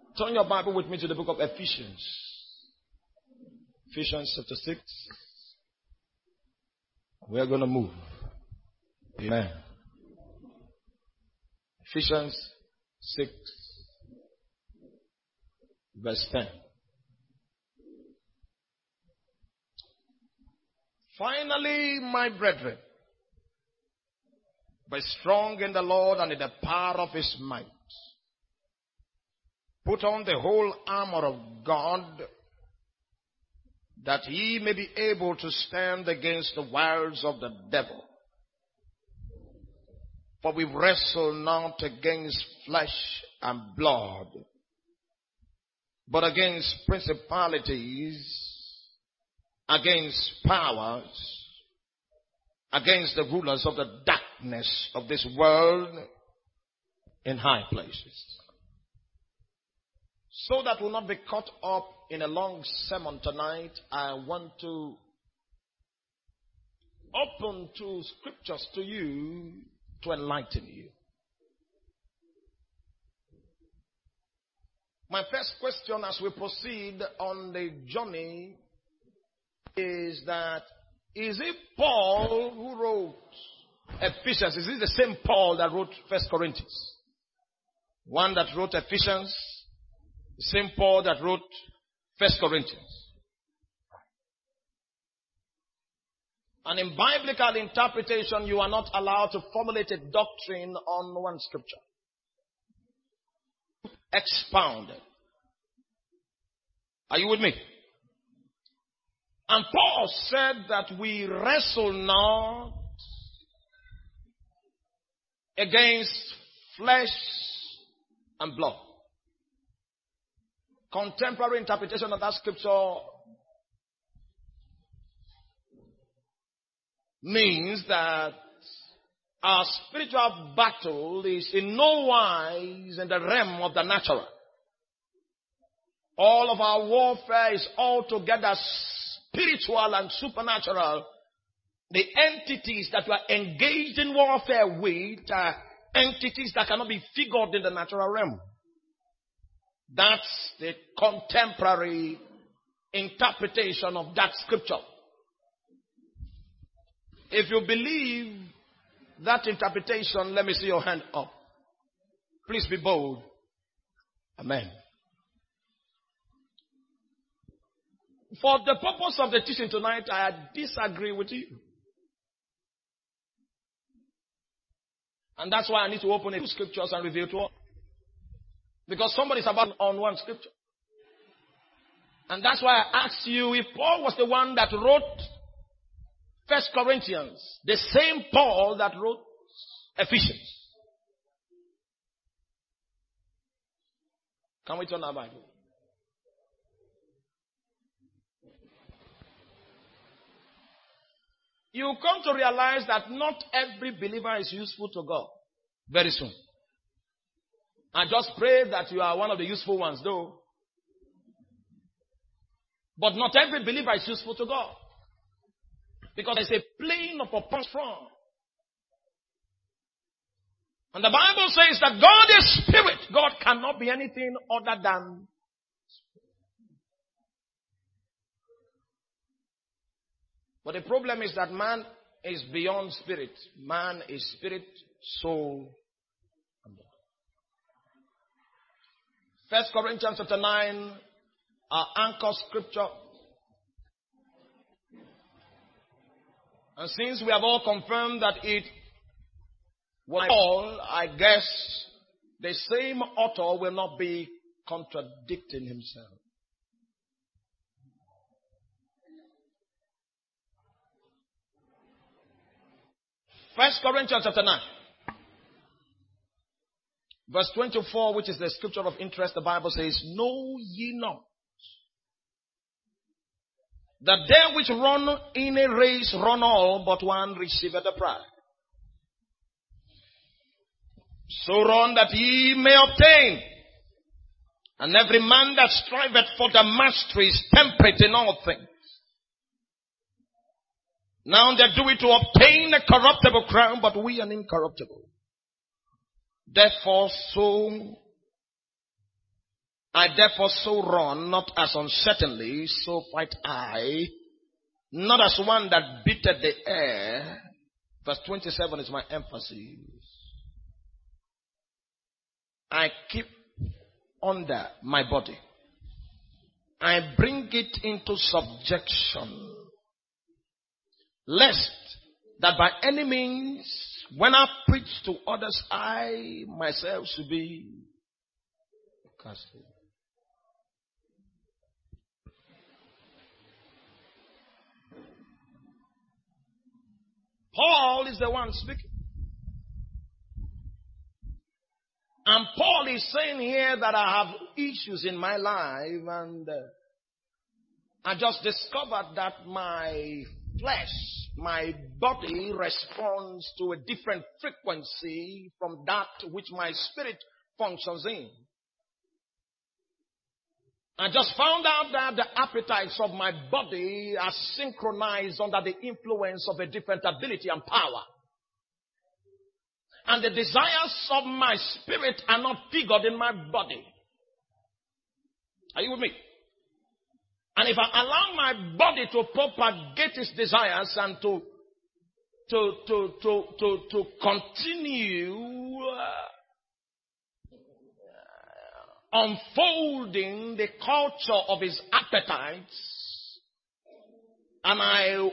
Turn your Bible with me to the book of Ephesians. Ephesians chapter 6. We are going to move. Amen. Ephesians 6, verse 10. Finally, my brethren, be strong in the Lord and in the power of his might. Put on the whole armor of God, that ye may be able to stand against the wiles of the devil. For we wrestle not against flesh and blood, but against principalities, against powers, against the rulers of the darkness of this world in high places. So that we'll not be caught up in a long sermon tonight, I want to open two scriptures to you to enlighten you. My first question as we proceed on the journey is that, is it Paul who wrote Ephesians? Is it the same Paul that wrote 1 Corinthians? One that wrote Ephesians, the same Paul that wrote 1 Corinthians. And in biblical interpretation, you are not allowed to formulate a doctrine on one scripture. Expounded. Are you with me? And Paul said that we wrestle not against flesh and blood. Contemporary interpretation of that scripture means that our spiritual battle is in no wise in the realm of the natural. All of our warfare is altogether spiritual and supernatural. The entities that we are engaged in warfare with are entities that cannot be figured in the natural realm. That's the contemporary interpretation of that scripture. If you believe that interpretation, let me see your hand up. Please be bold. Amen. For the purpose of the teaching tonight, I disagree with you. And that's why I need to open two scriptures and reveal to all. Because somebody's about on one scripture. And that's why I asked you if Paul was the one that wrote 1 Corinthians, the same Paul that wrote Ephesians. Can we turn our Bible? You come to realize that not every believer is useful to God very soon. I just pray that you are one of the useful ones, though. But not every believer is useful to God. Because there's a plane of purpose from. And the Bible says that God is spirit. God cannot be anything other than spirit. But the problem is that man is beyond spirit. Man is spirit, soul, and body. 1 Corinthians chapter 9, our anchor scripture. And since we have all confirmed that it was Paul, I guess the same author will not be contradicting himself. 1 Corinthians chapter 9. Verse 24, which is the scripture of interest, the Bible says, know ye not that they which run in a race run all, but one receiveth the prize. So run that ye may obtain. And every man that striveth for the mastery is temperate in all things. Now they do it to obtain a corruptible crown, but we an incorruptible. Therefore so I therefore so run, not as uncertainly, so fight I, not as one that beateth the air. Verse 27 is my emphasis. I keep under my body. I bring it into subjection, lest that by any means, when I preach to others, I myself should be casted. Paul is the one speaking. And Paul is saying here that I have issues in my life, and I just discovered that my flesh, my body responds to a different frequency from that which my spirit functions in. I just found out that the appetites of my body are synchronized under the influence of a different ability and power. And the desires of my spirit are not figured in my body. Are you with me? And if I allow my body to propagate its desires and to continue unfolding the culture of his appetites, and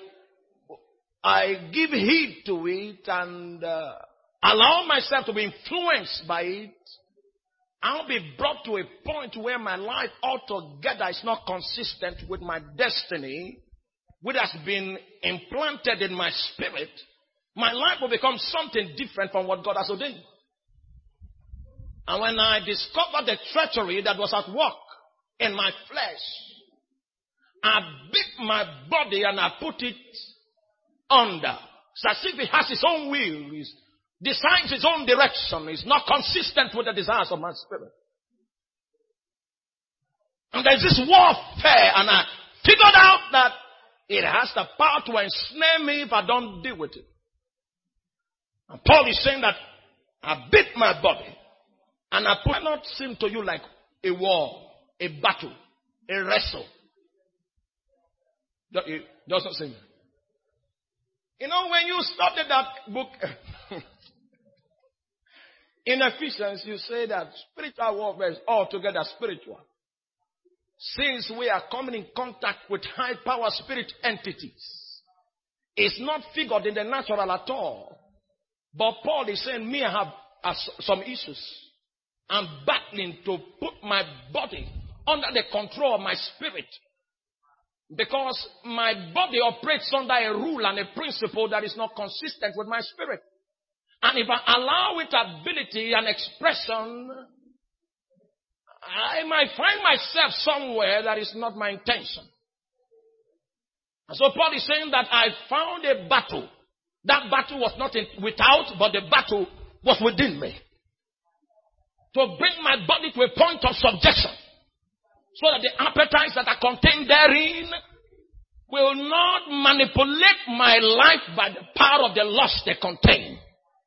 I give heed to it and allow myself to be influenced by it, I'll be brought to a point where my life altogether is not consistent with my destiny, which has been implanted in my spirit. My life will become something different from what God has ordained. And when I discovered the treachery that was at work in my flesh, I beat my body and I put it under. It's as if it has its own will, it decides its own direction, it's not consistent with the desires of my spirit. And there's this warfare, and I figured out that it has the power to ensnare me if I don't deal with it. And Paul is saying that I beat my body. And I put not seem to you like a war, a battle, a wrestle. It doesn't seem. You know, when you study that book in Ephesians, you say that spiritual warfare is altogether spiritual. Since we are coming in contact with high power spirit entities, it's not figured in the natural at all. But Paul is saying, me, I have some issues. I'm battling to put my body under the control of my spirit. Because my body operates under a rule and a principle that is not consistent with my spirit. And if I allow it ability and expression, I might find myself somewhere that is not my intention. And so Paul is saying that I found a battle. That battle was not without, but the battle was within me. To bring my body to a point of subjection, so that the appetites that are contained therein will not manipulate my life by the power of the lust they contain.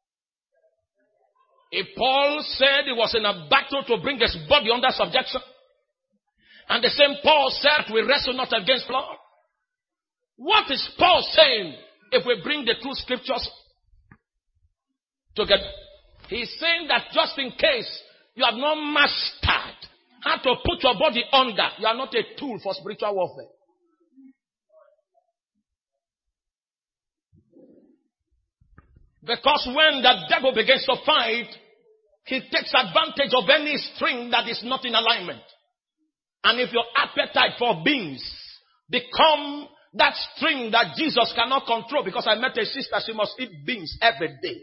If Paul said he was in a battle to bring his body under subjection, and the same Paul said we wrestle not against blood, what is Paul saying if we bring the two scriptures together? He's saying that just in case you have not mastered how to put your body under, you are not a tool for spiritual warfare. Because when the devil begins to fight, he takes advantage of any string that is not in alignment. And if your appetite for beans become that string that Jesus cannot control, because I met a sister, she must eat beans every day.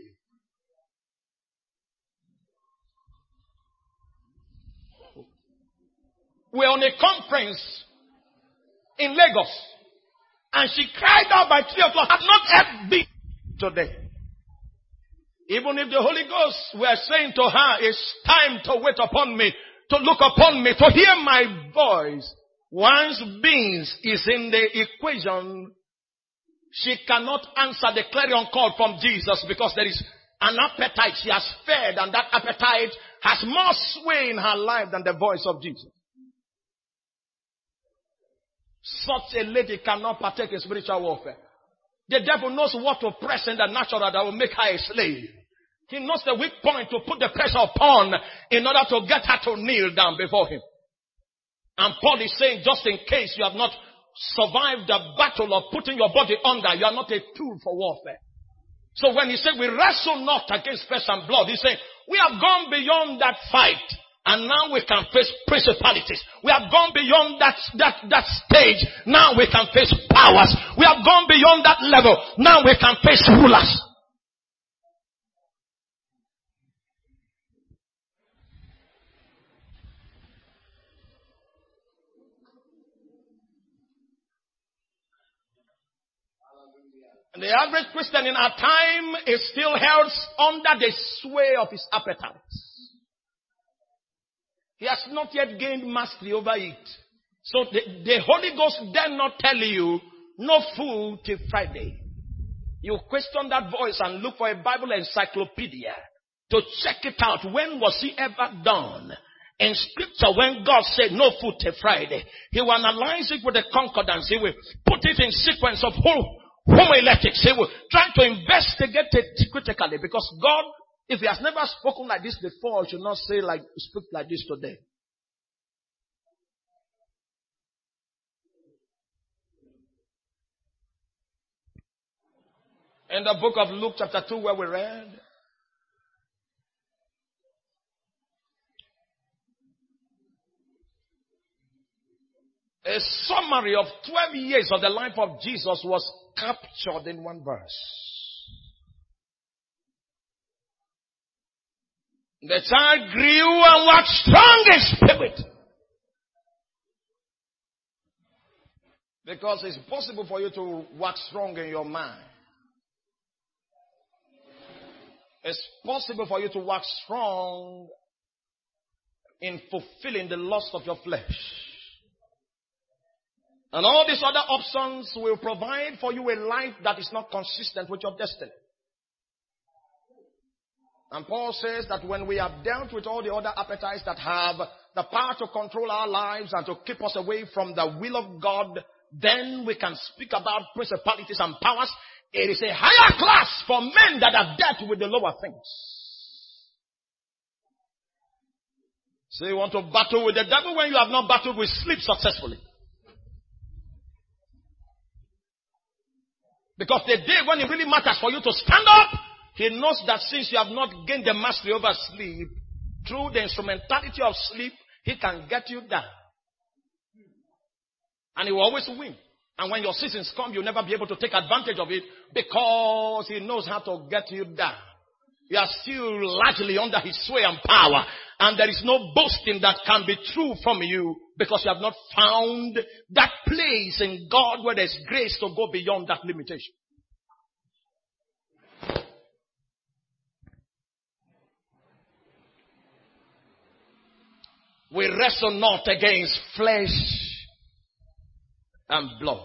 We're on a conference in Lagos, and she cried out by 3 o'clock, I've not ate beans today. Even if the Holy Ghost were saying to her, it's time to wait upon me, to look upon me, to hear my voice. Once beans is in the equation, she cannot answer the clarion call from Jesus, because there is an appetite she has fed, and that appetite has more sway in her life than the voice of Jesus. Such a lady cannot partake in spiritual warfare. The devil knows what to press in the natural that will make her a slave. He knows the weak point to put the pressure upon in order to get her to kneel down before him. And Paul is saying, just in case you have not survived the battle of putting your body under, you are not a tool for warfare. So when he said we wrestle not against flesh and blood, he's saying we have gone beyond that fight. And now we can face principalities. We have gone beyond that stage. Now we can face powers. We have gone beyond that level. Now we can face rulers. And the average Christian in our time is still held under the sway of his appetites. He has not yet gained mastery over it. So the Holy Ghost dare not tell you, no food till Friday. You question that voice and look for a Bible encyclopedia to check it out. When was he ever done? In scripture, when God said no food till Friday, he will analyze it with the concordance. He will put it in sequence of homiletics. He will try to investigate it critically, because God, if he has never spoken like this before, he should not speak like this today. In the book of Luke chapter 2 where we read, a summary of 12 years of the life of Jesus was captured in one verse. The child grew and was strong in spirit. Because it's possible for you to wax strong in your mind. It's possible for you to wax strong in fulfilling the lust of your flesh. And all these other options will provide for you a life that is not consistent with your destiny. And Paul says that when we have dealt with all the other appetites that have the power to control our lives and to keep us away from the will of God, then we can speak about principalities and powers. It is a higher class for men that have dealt with the lower things. So you want to battle with the devil when you have not battled with sleep successfully. Because the day when it really matters for you to stand up, he knows that since you have not gained the mastery over sleep, through the instrumentality of sleep, he can get you down. And he will always win. And when your seasons come, you'll never be able to take advantage of it because he knows how to get you down. You are still largely under his sway and power. And there is no boasting that can be true from you because you have not found that place in God where there's grace to go beyond that limitation. We wrestle not against flesh and blood.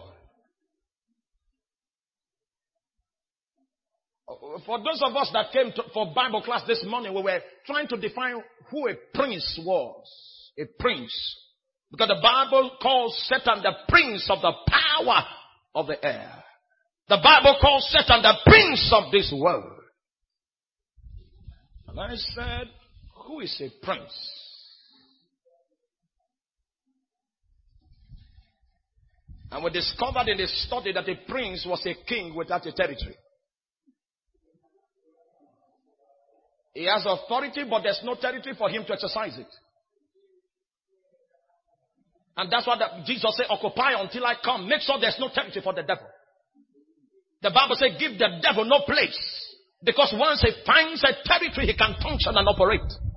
For those of us that came for Bible class this morning, we were trying to define who a prince was. A prince. Because the Bible calls Satan the prince of the power of the air. The Bible calls Satan the prince of this world. And I said, who is a prince? And we discovered in the study that a prince was a king without a territory. He has authority, but there's no territory for him to exercise it. And that's what Jesus said, occupy until I come. Make sure there's no territory for the devil. The Bible says, give the devil no place. Because once he finds a territory, he can function and operate.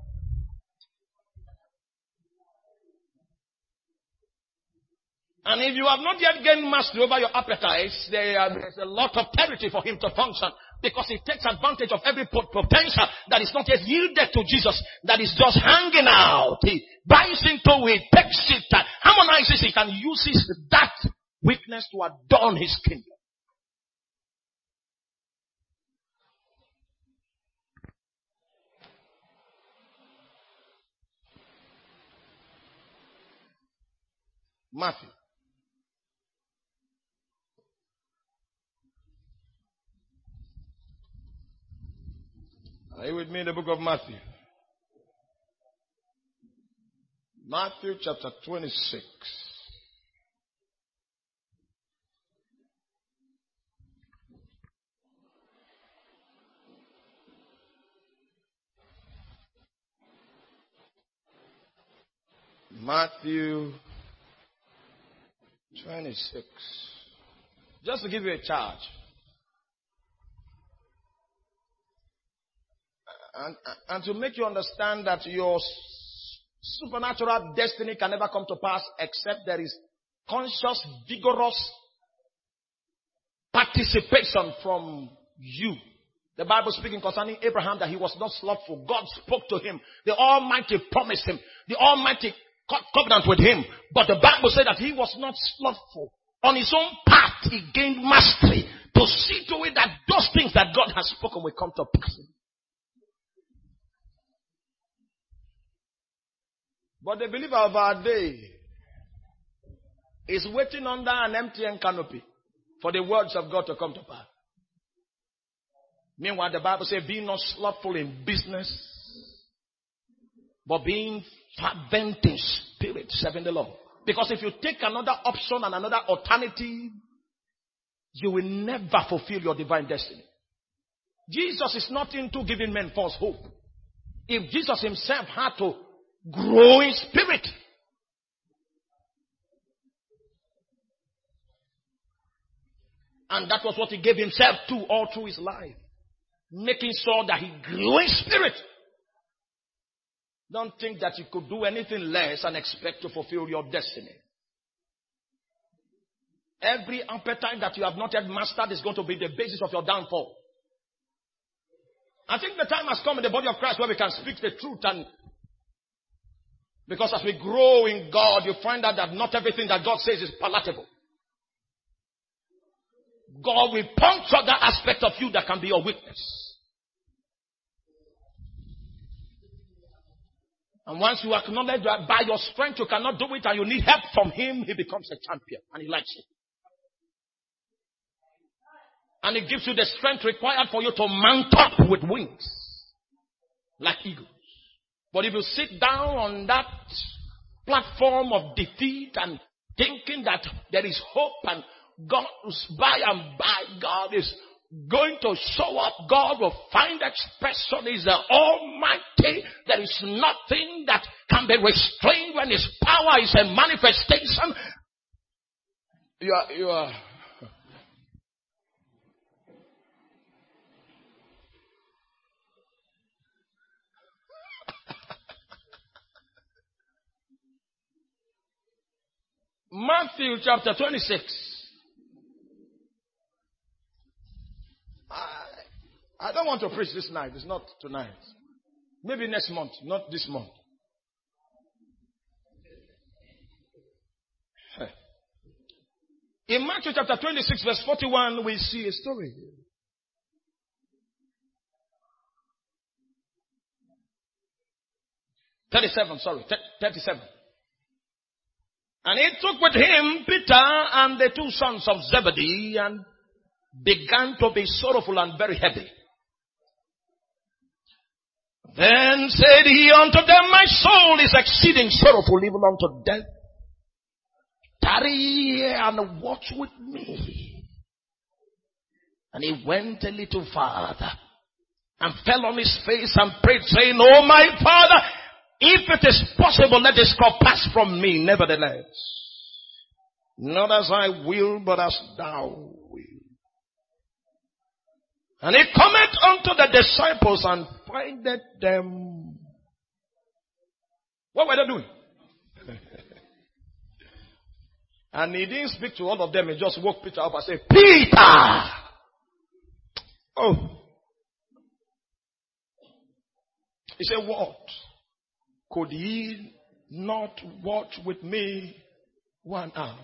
And if you have not yet gained mastery over your appetites, there's a lot of territory for him to function. Because he takes advantage of every potential that is not yet yielded to Jesus, that is just hanging out. He buys into it, takes it, harmonizes it, and uses that weakness to adorn his kingdom. Matthew Are you with me in the book of Matthew? Matthew chapter 26. Matthew 26. Just to give you a charge. And to make you understand that your supernatural destiny can never come to pass except there is conscious, vigorous participation from you. The Bible speaking concerning Abraham that he was not slothful. God spoke to him. The Almighty promised him. The Almighty covenant with him. But the Bible said that he was not slothful. On his own path, he gained mastery to see to it that those things that God has spoken will come to pass. But the believer of our day is waiting under an empty canopy for the words of God to come to pass. Meanwhile, the Bible says, be not slothful in business, but being fervent in spirit, serving the Lord. Because if you take another option and another alternative, you will never fulfill your divine destiny. Jesus is not into giving men false hope. If Jesus himself had to grow in spirit, and that was what he gave himself to all through his life, making sure that he grew in spirit. Don't think that you could do anything less and expect to fulfill your destiny. Every appetite that you have not yet mastered is going to be the basis of your downfall. I think the time has come in the body of Christ where we can speak the truth, and because as we grow in God, you find out that not everything that God says is palatable. God will puncture that aspect of you that can be your weakness. And once you acknowledge that by your strength you cannot do it and you need help from him, he becomes a champion and he likes it. And it gives you the strength required for you to mount up with wings like eagles. But if you sit down on that platform of defeat and thinking that there is hope and God is by and by, God is going to show up, God will find expression, is the Almighty. There is nothing that can be restrained when his power is a manifestation. You are Matthew chapter 26. I don't want to preach this night. It's not tonight. Maybe next month, not this month. In Matthew chapter 26 verse 41, we see a story. 37. And he took with him Peter and the two sons of Zebedee and began to be sorrowful and very heavy. Then said he unto them, my soul is exceeding sorrowful even unto death. Tarry here and watch with me. And he went a little farther and fell on his face and prayed, saying, oh my Father, if it is possible, let this cup pass from me. Nevertheless, not as I will, but as thou wilt. And he cometh unto the disciples and findeth them. What were they doing? And he didn't speak to all of them. He just woke Peter up and said, Peter! Oh. He said, what? Could ye not watch with me 1 hour?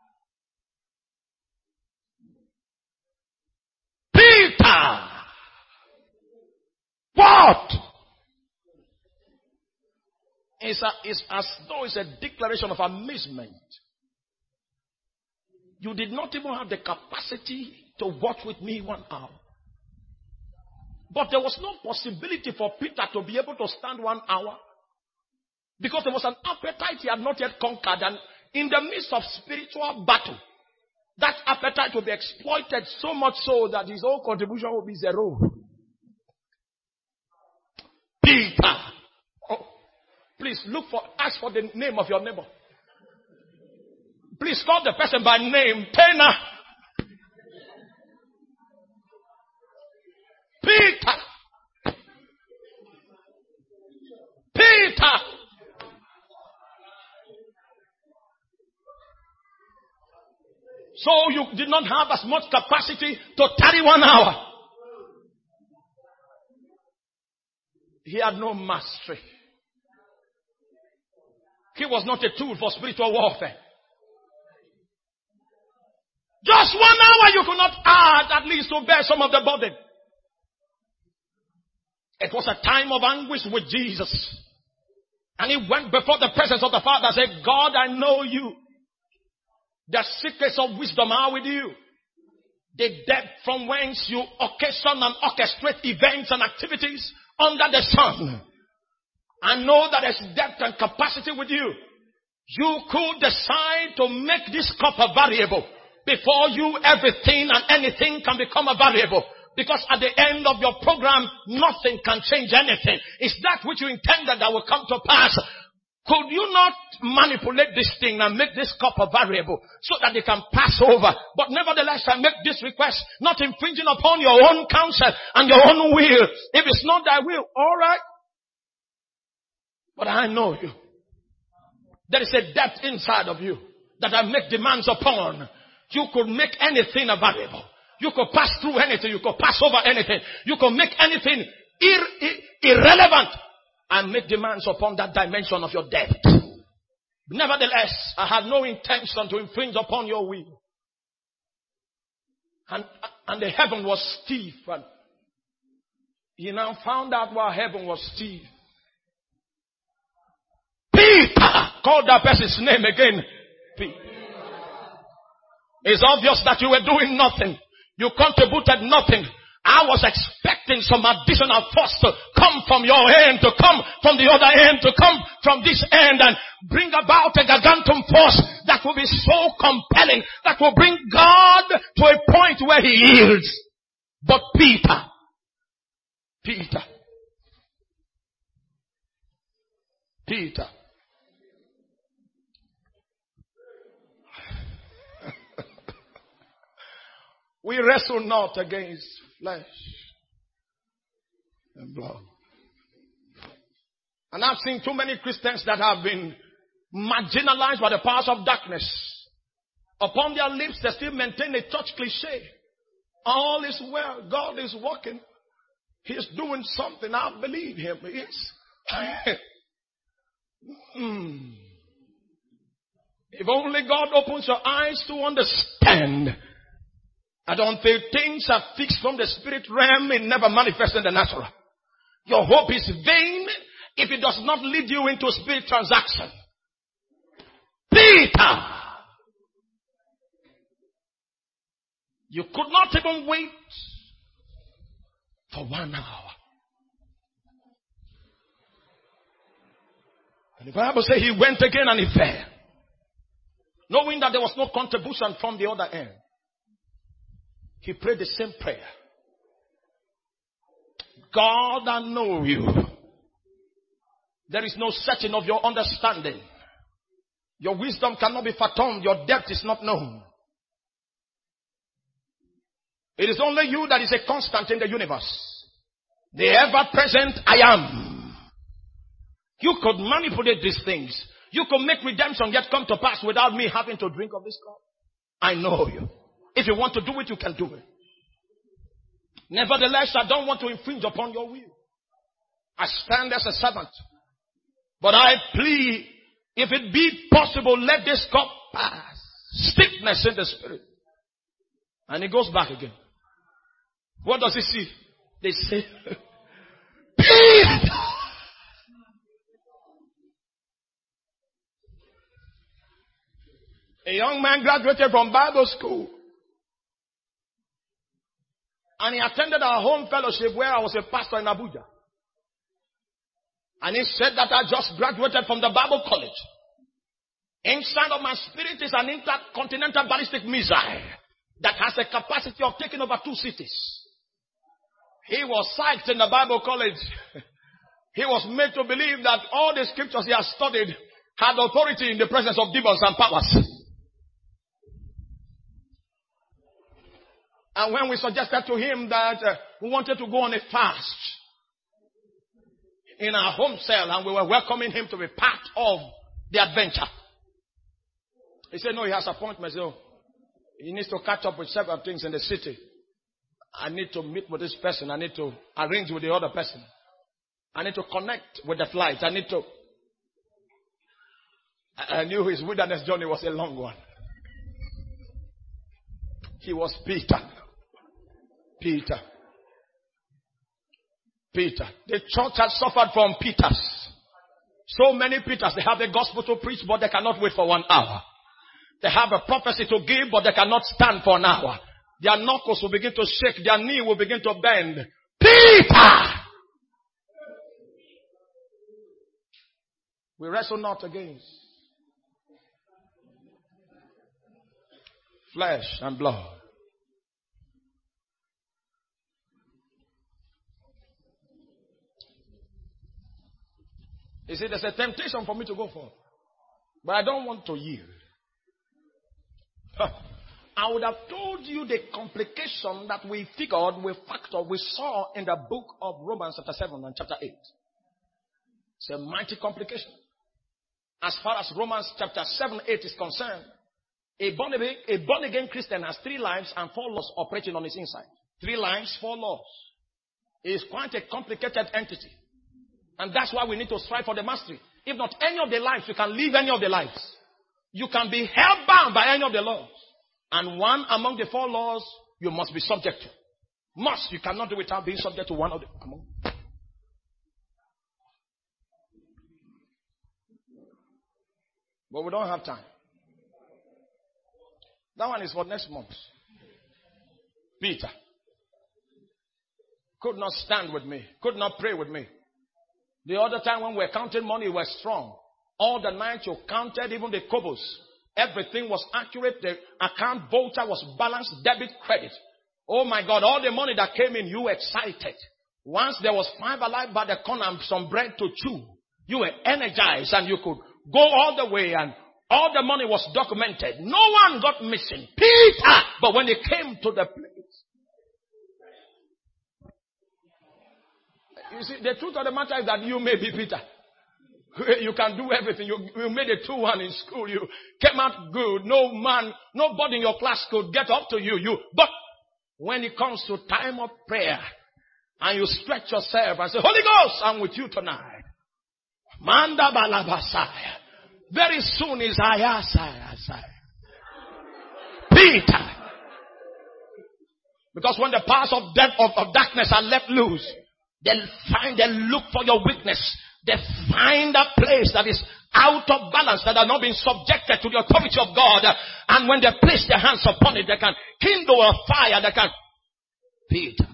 Peter! What? It's as though it's a declaration of amazement. You did not even have the capacity to watch with me 1 hour. But there was no possibility for Peter to be able to stand 1 hour. Because there was an appetite he had not yet conquered. And in the midst of spiritual battle, that appetite will be exploited so much so that his whole contribution will be zero. Peter. Oh, please ask for the name of your neighbor. Please call the person by name. Pena. Peter. Peter. So you did not have as much capacity to tarry 1 hour. He had no mastery. He was not a tool for spiritual warfare. Just 1 hour you could not add at least to bear some of the burden. It was a time of anguish with Jesus. And he went before the presence of the Father and said, God, I know you. The secrets of wisdom are with you. The depth from whence you occasion and orchestrate events and activities under the sun. I know that there's depth and capacity with you. You could decide to make this cup a variable. Before you, everything and anything can become a variable. Because at the end of your program, nothing can change anything. It's that which you intended that will come to pass. Could you not manipulate this thing and make this cup a variable so that they can pass over? But nevertheless, I make this request, not infringing upon your own counsel and your own will. If it's not thy will, all right. But I know you. There is a depth inside of you that I make demands upon. You could make anything a variable. You could pass through anything. You could pass over anything. You could make anything irrelevant and make demands upon that dimension of your depth. Nevertheless, I had no intention to infringe upon your will. And the heaven was stiff. And he now found out why heaven was stiff. Peter! Call that person's name again. Peter. It's obvious that you were doing nothing. You contributed nothing. I was expecting some additional force to come from your end, to come from the other end, to come from this end and bring about a gigantic force that will be so compelling, that will bring God to a point where he yields. But Peter, we wrestle not against flesh and blood. And I've seen too many Christians that have been marginalized by the powers of darkness. Upon their lips, they still maintain a church cliche. All is well. God is working. He's doing something. I believe him. If only God opens your eyes to understand. I don't think things are fixed from the spirit realm. It never manifests in the natural. Your hope is vain if it does not lead you into spirit transaction. Peter! You could not even wait for 1 hour. And the Bible says he went again and he fell. Knowing that there was no contribution from the other end. He prayed the same prayer. God, I know you. There is no searching of your understanding. Your wisdom cannot be fathomed. Your depth is not known. It is only you that is a constant in the universe. The ever-present I am. You could manipulate these things. You could make redemption yet come to pass without me having to drink of this cup. I know you. If you want to do it, you can do it. Nevertheless, I don't want to infringe upon your will. I stand as a servant. But I plead, if it be possible, let this cup pass. Stiffness in the spirit. And he goes back again. What does he see? They say, Peter! A young man graduated from Bible school. And he attended our home fellowship where I was a pastor in Abuja. And he said that I just graduated from the Bible college. Inside of my spirit is an intercontinental ballistic missile that has a capacity of taking over 2 cities. He was psyched in the Bible college. He was made to believe that all the scriptures he has studied had authority in the presence of demons and powers. And when we suggested to him that we wanted to go on a fast in our home cell and we were welcoming him to be part of the adventure, he said, no, he has appointments. So he needs to catch up with several things in the city. I need to meet with this person. I need to arrange with the other person. I need to connect with the flight. I knew his wilderness journey was a long one. He was Peter. The church has suffered from Peters. So many Peters. They have the gospel to preach, but they cannot wait for 1 hour. They have a prophecy to give, but they cannot stand for an hour. Their knuckles will begin to shake. Their knee will begin to bend. Peter! We wrestle not against flesh and blood. You see, there's a temptation for me to go for, but I don't want to yield. I would have told you the complication that we saw in the book of Romans chapter 7 and chapter 8. It's a mighty complication. As far as Romans chapter 7, 8 is concerned, a born again Christian has 3 lives and 4 laws operating on his inside. 3 lives, 4 laws. It is quite a complicated entity. And that's why we need to strive for the mastery. If not any of the lives, you can live any of the lives. You can be held bound by any of the laws. And one among the 4 laws, you must be subject to. Must. You cannot do without being subject to one of them. But we don't have time. That one is for next month. Peter could not stand with me, could not pray with me. The other time when we were counting money, we were strong. All the night you counted, even the kobos. Everything was accurate. The account voucher was balanced, debit, credit. Oh my God, all the money that came in, you were excited. Once there was 5 alive by the corner and some bread to chew, you were energized and you could go all the way and all the money was documented. No one got missing. Peter! But when it came to the place, you see, the truth of the matter is that you may be Peter. You can do everything. You made a 2-1 in school. You came out good. Nobody in your class could get up to you. But when it comes to time of prayer and you stretch yourself and say, Holy Ghost, I'm with you tonight. Manda balabasaya. Very soon is Ayasaya. Peter. Because when the powers of death of darkness are left loose, they look for your weakness. They find a place that is out of balance, that are not being subjected to the authority of God. And when they place their hands upon it, they can kindle a fire that can. Peter.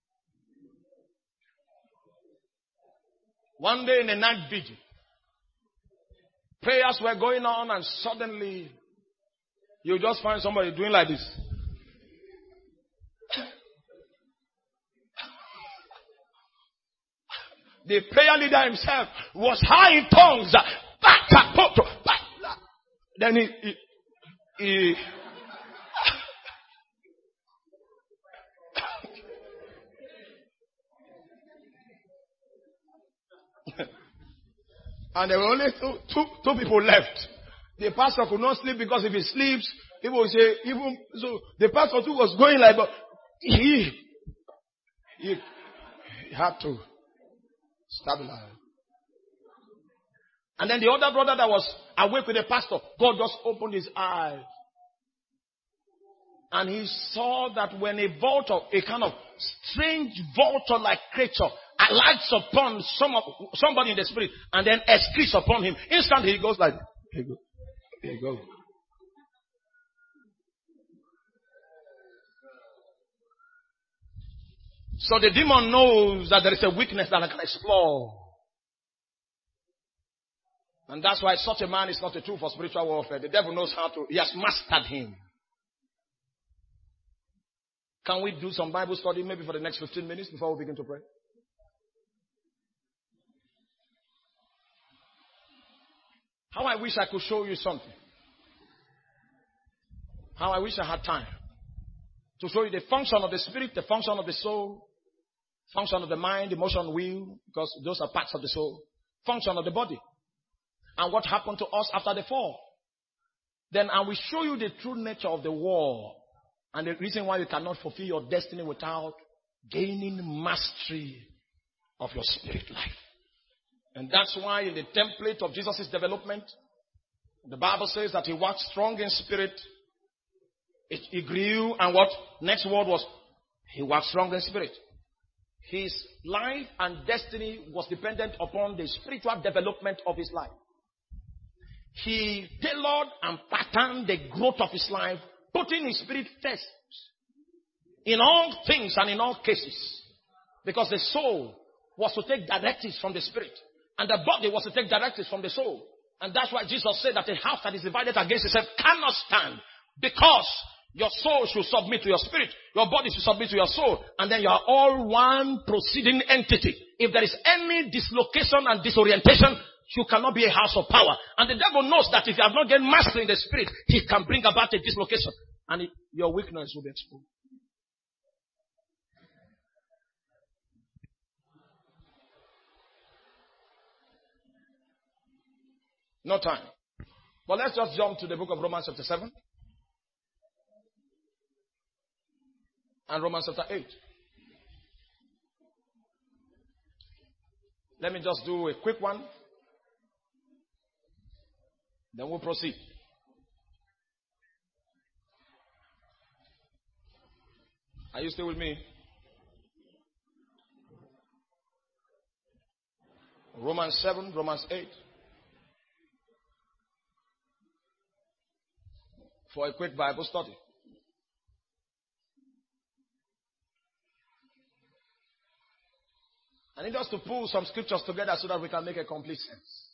One day in a night vigil, prayers were going on and suddenly you just find somebody doing like this. The prayer leader himself was high in tongues. Then he and there were only two people left. The pastor could not sleep because if he sleeps, people will say, even so the pastor too was going like, but he had to stabilize. And then the other brother that was awake with the pastor, God just opened his eyes. And he saw that when a vulture, a kind of strange vulture-like creature, alights upon somebody in the spirit and then excretes upon him, instantly he goes like, here you go. So the demon knows that there is a weakness that I can explore. And that's why such a man is not a tool for spiritual warfare. The devil knows how to, he has mastered him. Can we do some Bible study maybe for the next 15 minutes before we begin to pray? How I wish I could show you something. How I wish I had time to show you the function of the spirit, the function of the soul, function of the mind, emotion, will, because those are parts of the soul, function of the body, and what happened to us after the fall. Then I will show you the true nature of the war and the reason why you cannot fulfill your destiny without gaining mastery of your spirit life. And that's why in the template of Jesus' development, the Bible says that he was strong in spirit. He grew, and what? Next word was, he was strong in spirit. His life and destiny was dependent upon the spiritual development of his life. He tailored and patterned the growth of his life, putting his spirit first in all things and in all cases. Because the soul was to take directives from the spirit, and the body was to take directives from the soul. And that's why Jesus said that a house that is divided against itself cannot stand, because your soul should submit to your spirit, your body should submit to your soul, and then you are all one proceeding entity. If there is any dislocation and disorientation, you cannot be a house of power. And the devil knows that if you have not gained mastery in the spirit, he can bring about a dislocation, and your weakness will be exposed. No time. But let's just jump to the book of Romans chapter 7. And Romans chapter 8. Let me just do a quick one. Then we'll proceed. Are you still with me? Romans 7, Romans 8. For a quick Bible study. I need us to pull some scriptures together so that we can make a complete sense.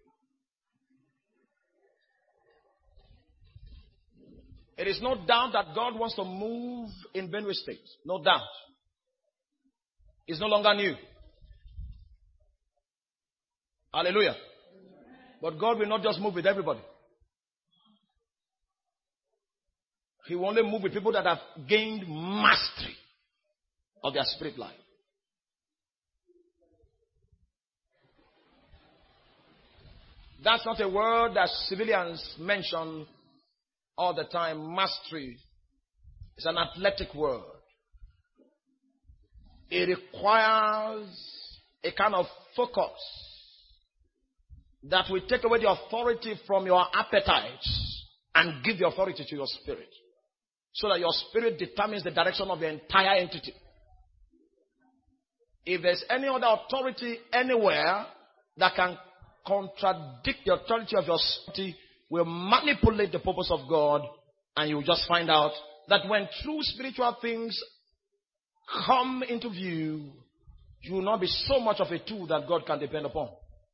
It is no doubt that God wants to move in Benue State. No doubt. It's no longer new. Hallelujah. But God will not just move with everybody. He will only move with people that have gained mastery of their spirit life. That's not a word that civilians mention all the time. Mastery is an athletic word. It requires a kind of focus that will take away the authority from your appetites and give the authority to your spirit, so that your spirit determines the direction of the entire entity. If there's any other authority anywhere that can contradict the authority of your spirit, will manipulate the purpose of God, and you will just find out that when true spiritual things come into view, you will not be so much of a tool that God can depend upon.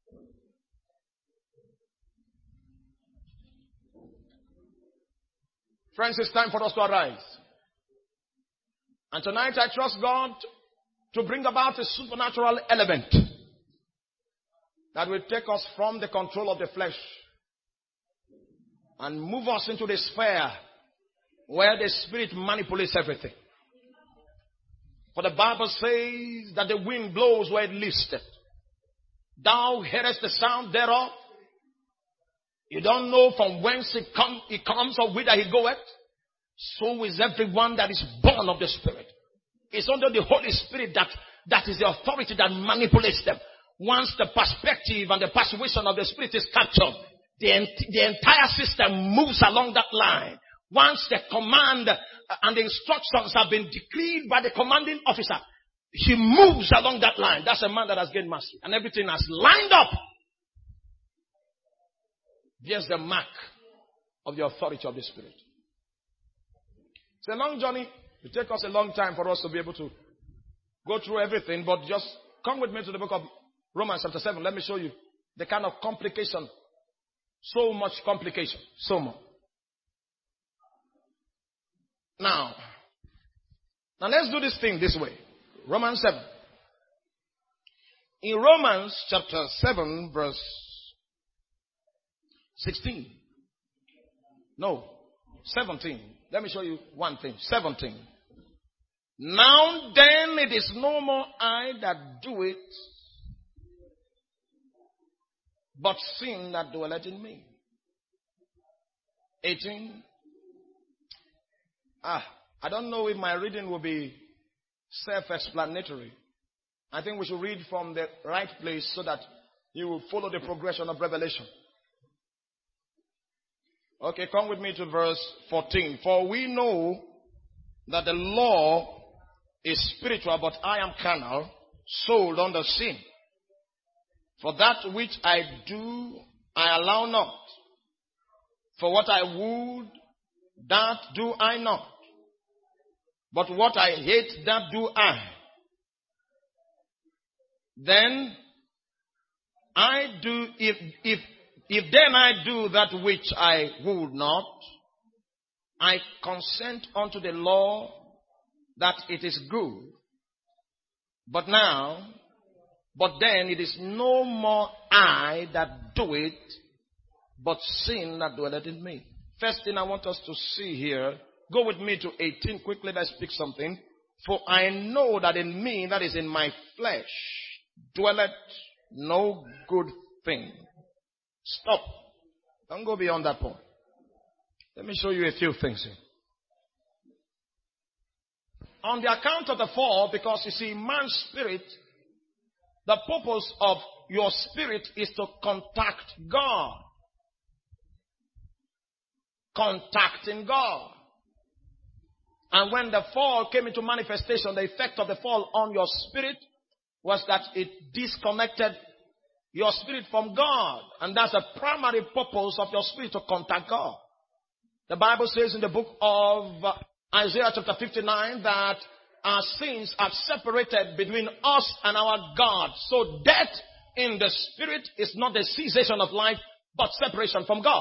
Friends, it's time for us to arise. And tonight I trust God to bring about a supernatural element that will take us from the control of the flesh and move us into the sphere where the spirit manipulates everything. For the Bible says that the wind blows where it listeth. Thou hearest the sound thereof. You don't know from whence it comes or whither he goeth. So is everyone that is born of the Spirit. It's under the Holy Spirit that is the authority that manipulates them. Once the perspective and the persuasion of the Spirit is captured, the entire system moves along that line. Once the command and the instructions have been decreed by the commanding officer, he moves along that line. That's a man that has gained mastery. And everything has lined up. Here's the mark of the authority of the Spirit. It's a long journey. It will take us a long time for us to be able to go through everything, but just come with me to the book of Romans chapter 7. Let me show you the kind of complication. So much complication. So much. Now let's do this thing this way. Romans 7. In Romans chapter 7 verse 16. No, 17. Let me show you one thing. 17. Now then it is no more I that do it, but sin that dwelleth in me. 18. I don't know if my reading will be self-explanatory. I think we should read from the right place so that you will follow the progression of revelation. Okay, come with me to verse 14. For we know that the law is spiritual, but I am carnal, sold under sin. For that which I do, I allow not. For what I would, that do I not. But what I hate, that do I. Then I do, if then I do that which I would not, I consent unto the law that it is good. But then it is no more I that do it, but sin that dwelleth in me. First thing I want us to see here, go with me to 18 quickly, let's speak something. For I know that in me, that is in my flesh, dwelleth no good thing. Stop. Don't go beyond that point. Let me show you a few things here. On the account of the fall, because you see, man's spirit, the purpose of your spirit is to contact God. Contacting God. And when the fall came into manifestation, the effect of the fall on your spirit was that it disconnected your spirit from God. And that's the primary purpose of your spirit, to contact God. The Bible says in the book of Isaiah chapter 59 that our sins have separated between us and our God. So death in the spirit is not the cessation of life, but separation from God.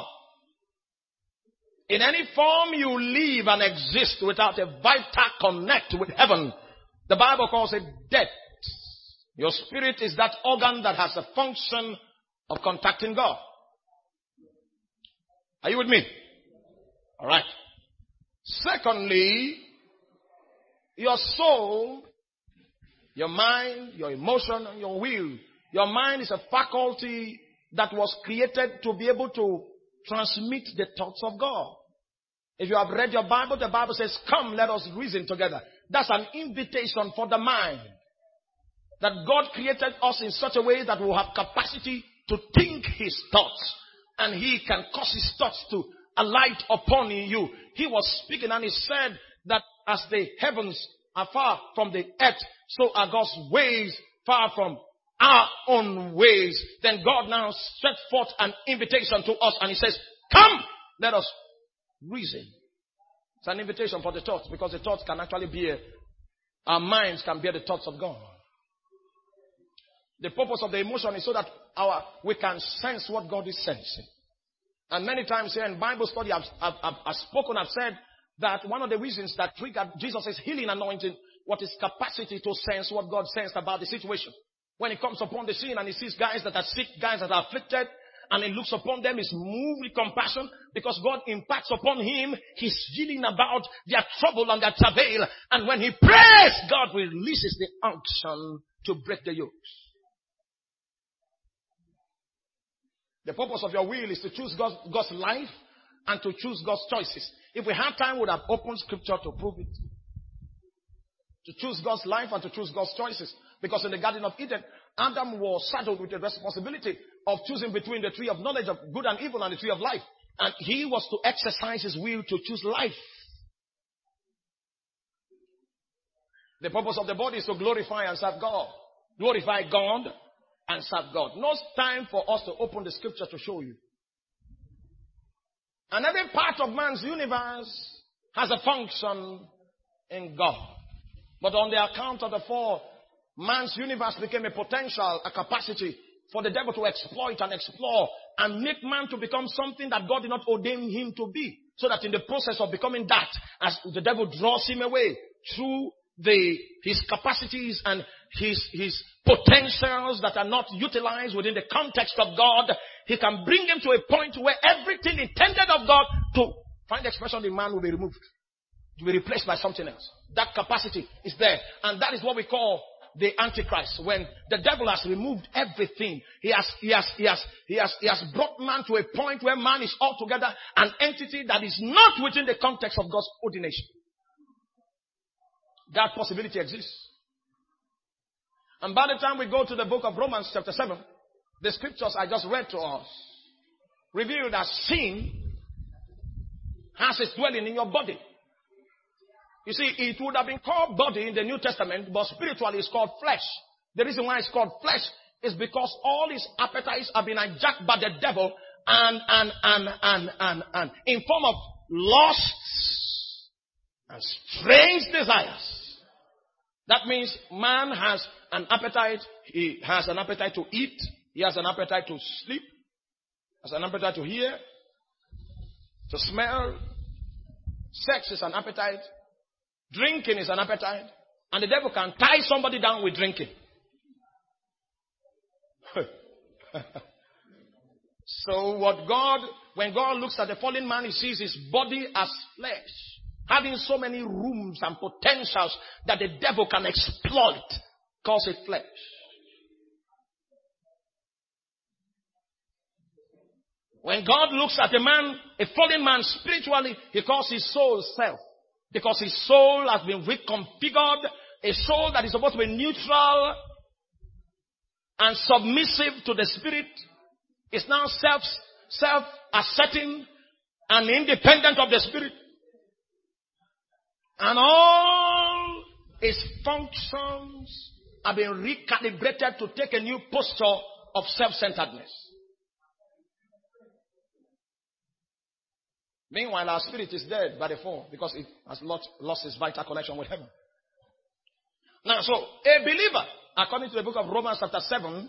In any form you live and exist without a vital connect with heaven, the Bible calls it death. Your spirit is that organ that has a function of contacting God. Are you with me? All right. Secondly, your soul, your mind, your emotion, and your will. Your mind is a faculty that was created to be able to transmit the thoughts of God. If you have read your Bible, the Bible says, come, let us reason together. That's an invitation for the mind. That God created us in such a way that we have capacity to think His thoughts. And He can cause His thoughts to alight upon you. He was speaking and He said that as the heavens are far from the earth, so are God's ways far from our own ways. Then God now set forth an invitation to us and He says, come, let us reason. It's an invitation for the thoughts, because the thoughts can actually bear, our minds can bear the thoughts of God. The purpose of the emotion is so that we can sense what God is sensing. And many times here in Bible study, I've said that one of the reasons that triggered Jesus' healing anointing was His capacity to sense what God sensed about the situation. When He comes upon the scene and He sees guys that are sick, guys that are afflicted, and He looks upon them, He's moved with compassion, because God impacts upon Him His feeling about their trouble and their travail. And when He prays, God releases the unction to break the yokes. The purpose of your will is to choose God's life and to choose God's choices. If we had time, we would have opened scripture to prove it. To choose God's life and to choose God's choices. Because in the Garden of Eden, Adam was saddled with the responsibility of choosing between the tree of knowledge of good and evil and the tree of life. And he was to exercise his will to choose life. The purpose of the body is to glorify and serve God. Glorify God and serve God. No time for us to open the scripture to show you. And every part of man's universe has a function in God. But on the account of the fall, man's universe became a potential, a capacity for the devil to exploit and explore and make man to become something that God did not ordain him to be. So that in the process of becoming that, as the devil draws him away through his capacities and his potentials that are not utilized within the context of God, he can bring him to a point where everything intended of God to find expression in man will be removed, to be replaced by something else. That capacity is there, and that is what we call the Antichrist. When the devil has removed everything, he has brought man to a point where man is altogether an entity that is not within the context of God's ordination. That possibility exists. And by the time we go to the book of Romans chapter 7, the scriptures I just read to us reveal that sin has its dwelling in your body. You see, it would have been called body in the New Testament, but spiritually it's called flesh. The reason why it's called flesh is because all his appetites have been hijacked by the devil and in form of lusts and strange desires. That means man has an appetite. He has an appetite to eat. He has an appetite to sleep. Has an appetite to hear, to smell. Sex is an appetite. Drinking is an appetite. And the devil can tie somebody down with drinking. So when God looks at the fallen man, he sees his body as flesh, having so many rooms and potentials that the devil can exploit, calls it flesh. When God looks at a man, a fallen man spiritually, he calls his soul self. Because his soul has been reconfigured. A soul that is supposed to be neutral and submissive to the spirit is now self-asserting and independent of the spirit. And all its functions have been recalibrated to take a new posture of self-centeredness. Meanwhile, our spirit is dead by the fall because it has lost its vital connection with heaven. Now, so a believer, according to the book of Romans chapter 7,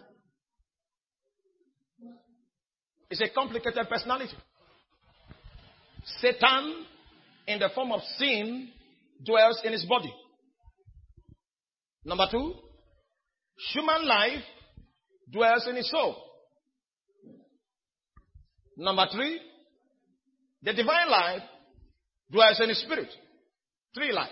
is a complicated personality. Satan, in the form of sin, dwells in his body. Number 2, human life dwells in his soul. Number 3, the divine life dwells in his spirit. 3 lives.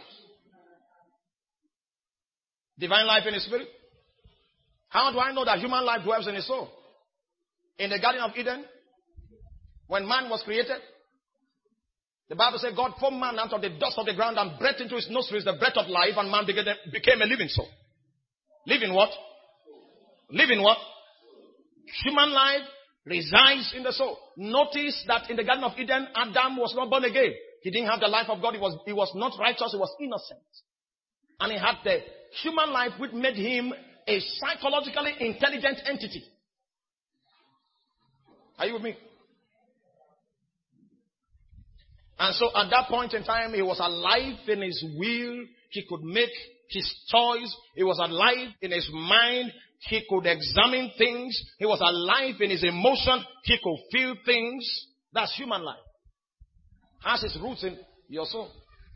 Divine life in his spirit. How do I know that human life dwells in his soul? In the Garden of Eden, when man was created, the Bible said God formed man out of the dust of the ground and breathed into his nostrils the breath of life, and man became a living soul. Living what? Living what? Human life resides in the soul. Notice that in the Garden of Eden, Adam was not born again. He didn't have the life of God. He was not righteous. He was innocent. And he had the human life which made him a psychologically intelligent entity. Are you with me? And so at that point in time, he was alive in his will. He could make his choice. He was alive in his mind. He could examine things. He was alive in his emotion. He could feel things. That's human life. Has its roots in your soul.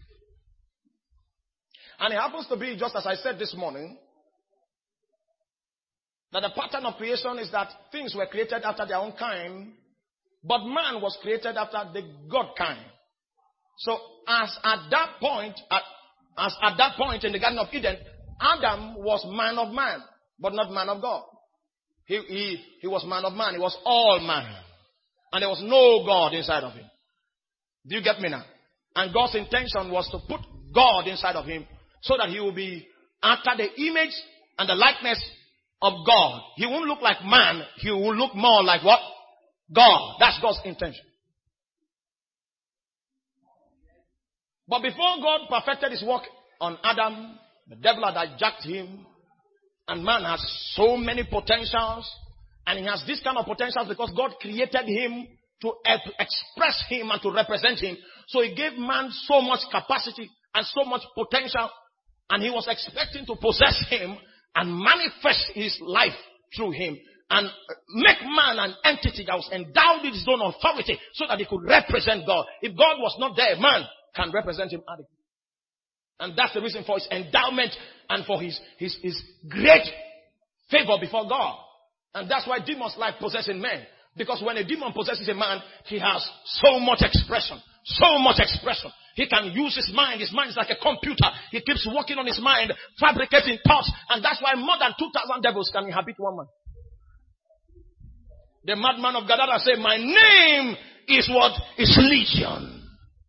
And it happens to be, just as I said this morning, that the pattern of creation is that things were created after their own kind, but man was created after the God kind. So as at that point in the Garden of Eden, Adam was man of man, but not man of God. He was man of man. He was all man. And there was no God inside of him. Do you get me now? And God's intention was to put God inside of him so that he will be after the image and the likeness of God. He won't look like man. He will look more like what? God. That's God's intention. But before God perfected his work on Adam, the devil had hijacked him. And man has so many potentials. And he has this kind of potentials because God created him to express him and to represent him. So he gave man so much capacity and so much potential. And he was expecting to possess him and manifest his life through him and make man an entity that was endowed with his own authority so that he could represent God. If God was not there, man can represent him adequately. And that's the reason for his endowment and for his great favor before God. And that's why demons like possessing men. Because when a demon possesses a man, he has so much expression. So much expression. He can use his mind. His mind is like a computer. He keeps working on his mind, fabricating thoughts. And that's why more than 2,000 devils can inhabit one man. The madman of Gadara said, my name is what? Is Legion.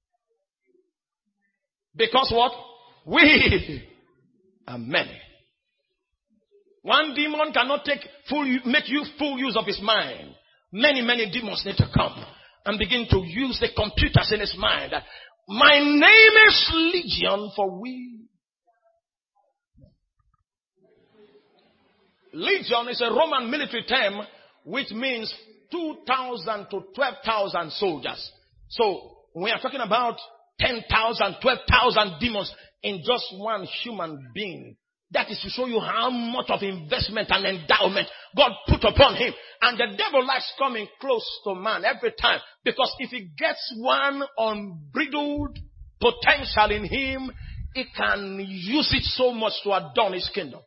Because what? We are many. One demon cannot make you full use of his mind. Many demons need to come and begin to use the computers in his mind. My name is Legion, for we. Legion is a Roman military term which means 2,000 to 12,000 soldiers. So we are talking about 10,000, 12,000 demons in just one human being. That is to show you how much of investment and endowment God put upon him. And the devil likes coming close to man every time. Because if he gets one unbridled potential in him, he can use it so much to adorn his kingdom.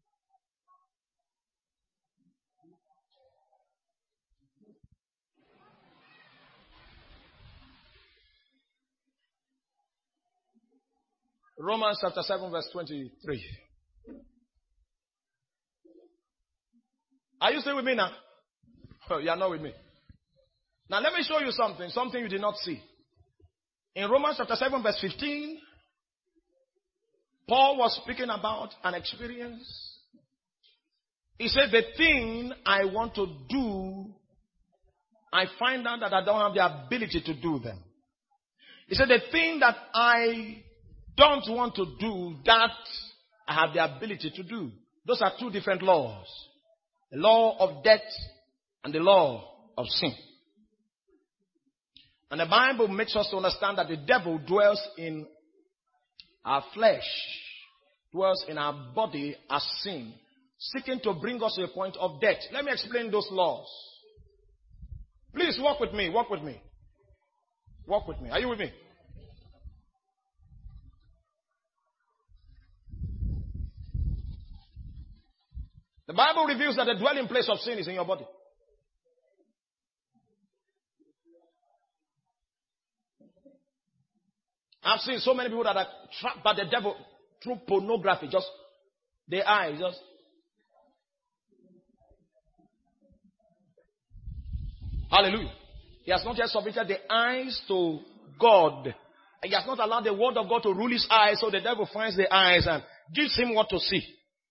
Romans chapter 7 verse 23. Are you still with me now? Oh, you are not with me. Now let me show you something you did not see. In Romans chapter 7 verse 15, Paul was speaking about an experience. He said, the thing I want to do, I find out that I don't have the ability to do them. He said, the thing that I don't want to do, that I have the ability to do. Those are two different laws. The law of death and the law of sin. And the Bible makes us to understand that the devil dwells in our flesh, dwells in our body as sin, seeking to bring us to a point of death. Let me explain those laws. Please walk with me, walk with me. Walk with me. Are you with me? The Bible reveals that the dwelling place of sin is in your body. I've seen so many people that are trapped by the devil through pornography. Just the eyes, just. Hallelujah. He has not yet submitted the eyes to God. He has not allowed the word of God to rule his eyes, so the devil finds the eyes and gives him what to see.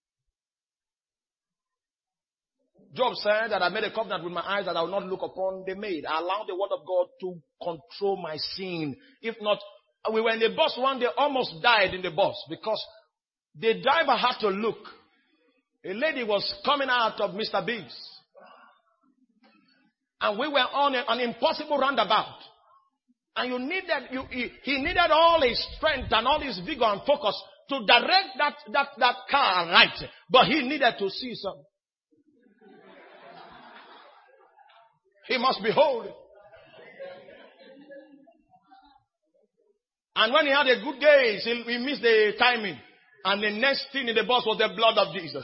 Job said that I made a covenant with my eyes that I will not look upon the maid. I allowed the word of God to control my sin. If not, we were in the bus one day, almost died in the bus because the driver had to look. A lady was coming out of Mr. Biggs. And we were on an impossible roundabout. And he needed all his strength and all his vigor and focus to direct that car right. But he needed to see something. He must behold it. And when he had a good day, he missed the timing. And the next thing in the bus was the blood of Jesus.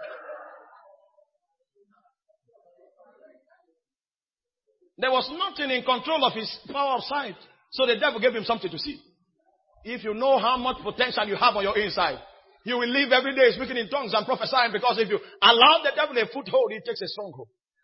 There was nothing in control of his power of sight. So the devil gave him something to see. If you know how much potential you have on your inside, you will live every day speaking in tongues and prophesying, because if you allow the devil a foothold, he takes a stronghold.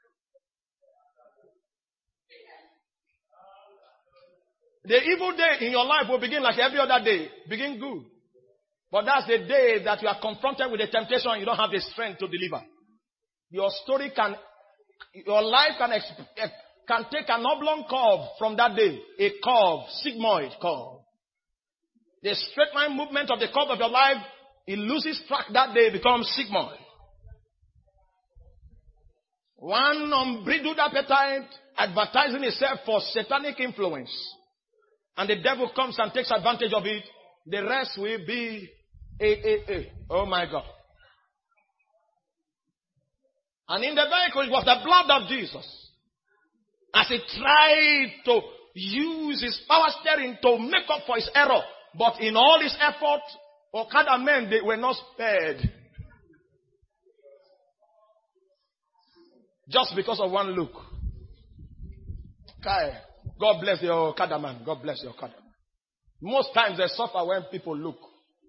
The evil day in your life will begin like every other day. Begin good. But that's the day that you are confronted with a temptation and you don't have the strength to deliver. Your life can take an oblong curve from that day. A curve, sigmoid curve. The straight line movement of the curve of your life, it loses track that day, becomes sigmoid. One unbridled appetite advertising itself for satanic influence. And the devil comes and takes advantage of it. The rest will be A. Oh my God. And in the vehicle, it was the blood of Jesus. As he tried to use his power steering to make up for his error. But in all his effort, Okada men, they were not spared. Just because of one look. Kai, God bless your Okada man. God bless your Okada man. Most times they suffer when people look.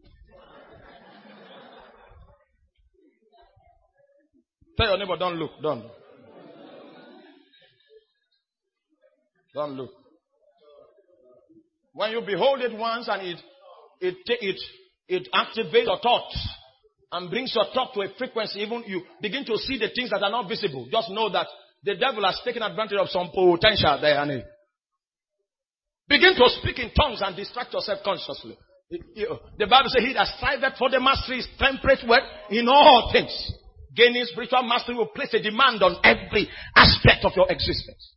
Tell your neighbor, don't look. Don't look. When you behold it once and it activates your thoughts and brings your thought to a frequency, even you begin to see the things that are not visible. Just know that the devil has taken advantage of some potential there. And begin to speak in tongues and distract yourself consciously. The Bible says, he that striveth for the mastery is temperate in all things. Gaining spiritual mastery will place a demand on every aspect of your existence.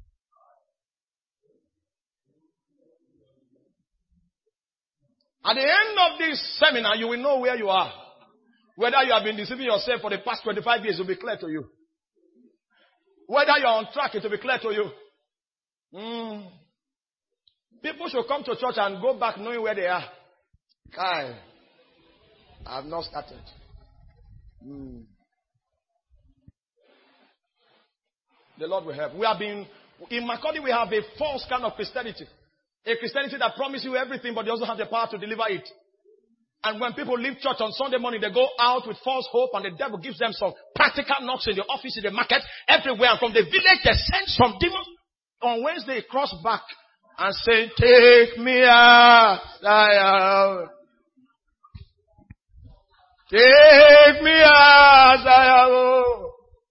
At the end of this seminar, you will know where you are. Whether you have been deceiving yourself for the past 25 years, it will be clear to you. Whether you are on track, it will be clear to you. People should come to church and go back knowing where they are. Kai, I have not started. The Lord will help. In Makodi, we have a false kind of Christianity. A Christianity that promises you everything, but they also have the power to deliver it. And when people leave church on Sunday morning, they go out with false hope, and the devil gives them some practical knocks in the office, in the market, everywhere. And from the village, they send some demons. On Wednesday, they cross back and say, take me as I am. Take me as I am.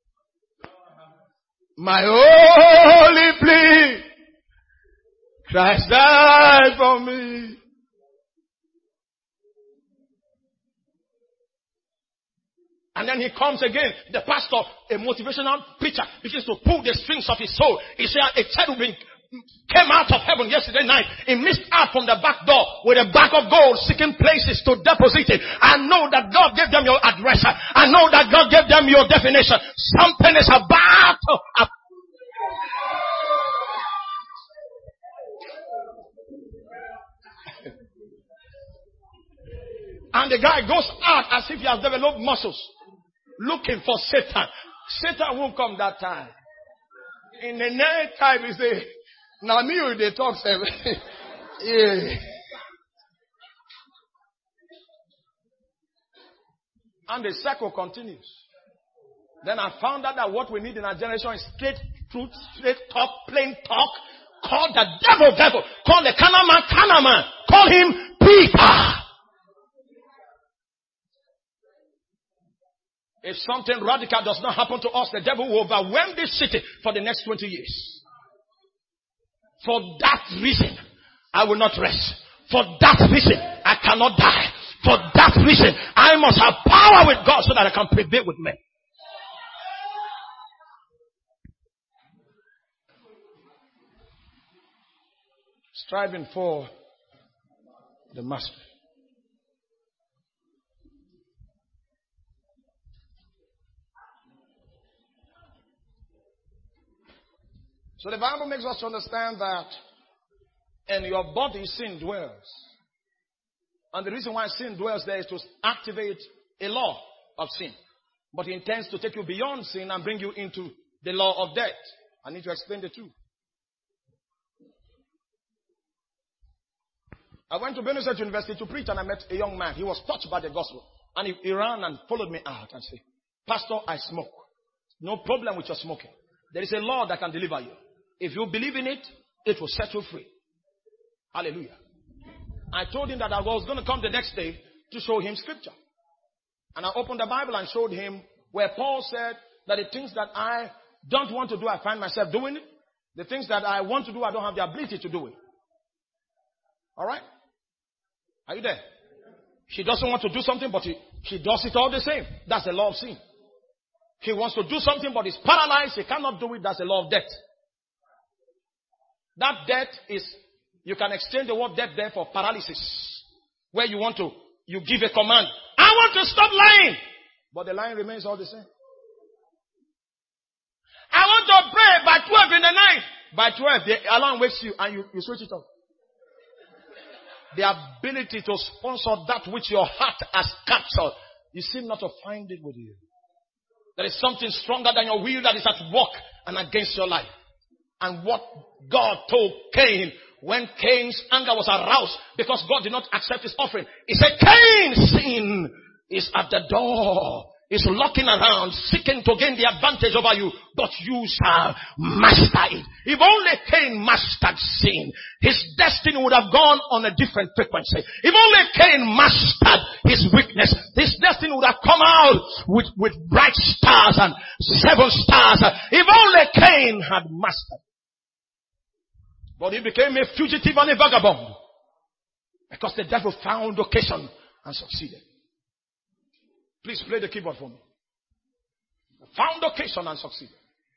My holy plea. Christ died for me. And then he comes again. The pastor, a motivational preacher, begins to pull the strings of his soul. He said, a cherubim came out of heaven yesterday night. He missed out from the back door with a bag of gold, seeking places to deposit it. I know that God gave them your address. I know that God gave them your definition. Something is about to happen. And the guy goes out as if he has developed muscles, looking for Satan. Satan won't come that time. In the night time, he say, now me with the talk, yeah. And the cycle continues. Then I found out that what we need in our generation is straight truth, straight talk, plain talk. Call the devil. Call the carnal man. Call him Peter. If something radical does not happen to us, the devil will overwhelm this city for the next 20 years. For that reason, I will not rest. For that reason, I cannot die. For that reason, I must have power with God so that I can prevail with men. Striving for the master. So the Bible makes us understand that in your body sin dwells. And the reason why sin dwells there is to activate a law of sin. But he intends to take you beyond sin and bring you into the law of death. I need to explain the two. I went to Benue State University to preach and I met a young man. He was touched by the gospel. And he ran and followed me out and said, Pastor, I smoke. No problem with your smoking. There is a law that can deliver you. If you believe in it, it will set you free. Hallelujah. I told him that I was going to come the next day to show him scripture. And I opened the Bible and showed him where Paul said that the things that I don't want to do, I find myself doing it. The things that I want to do, I don't have the ability to do it. All right? Are you there? She doesn't want to do something, but she does it all the same. That's the law of sin. He wants to do something, but he's paralyzed. He cannot do it. That's the law of death. That death is, you can exchange the word death there for paralysis. Where you give a command. I want to stop lying. But the lying remains all the same. I want to pray by 12 in the night. By 12, the alarm wakes you and you switch it off. The ability to sponsor that which your heart has captured, you seem not to find it with you. There is something stronger than your will that is at work and against your life. And what God told Cain when Cain's anger was aroused because God did not accept his offering, he said, Cain's sin is at the door. Is looking around, seeking to gain the advantage over you, but you shall master it. If only Cain mastered sin, his destiny would have gone on a different frequency. If only Cain mastered his weakness, his destiny would have come out with bright stars and 7 stars. If only Cain had mastered. But he became a fugitive and a vagabond because the devil found occasion and succeeded. Please play the keyboard for me. Found occasion and succeeded.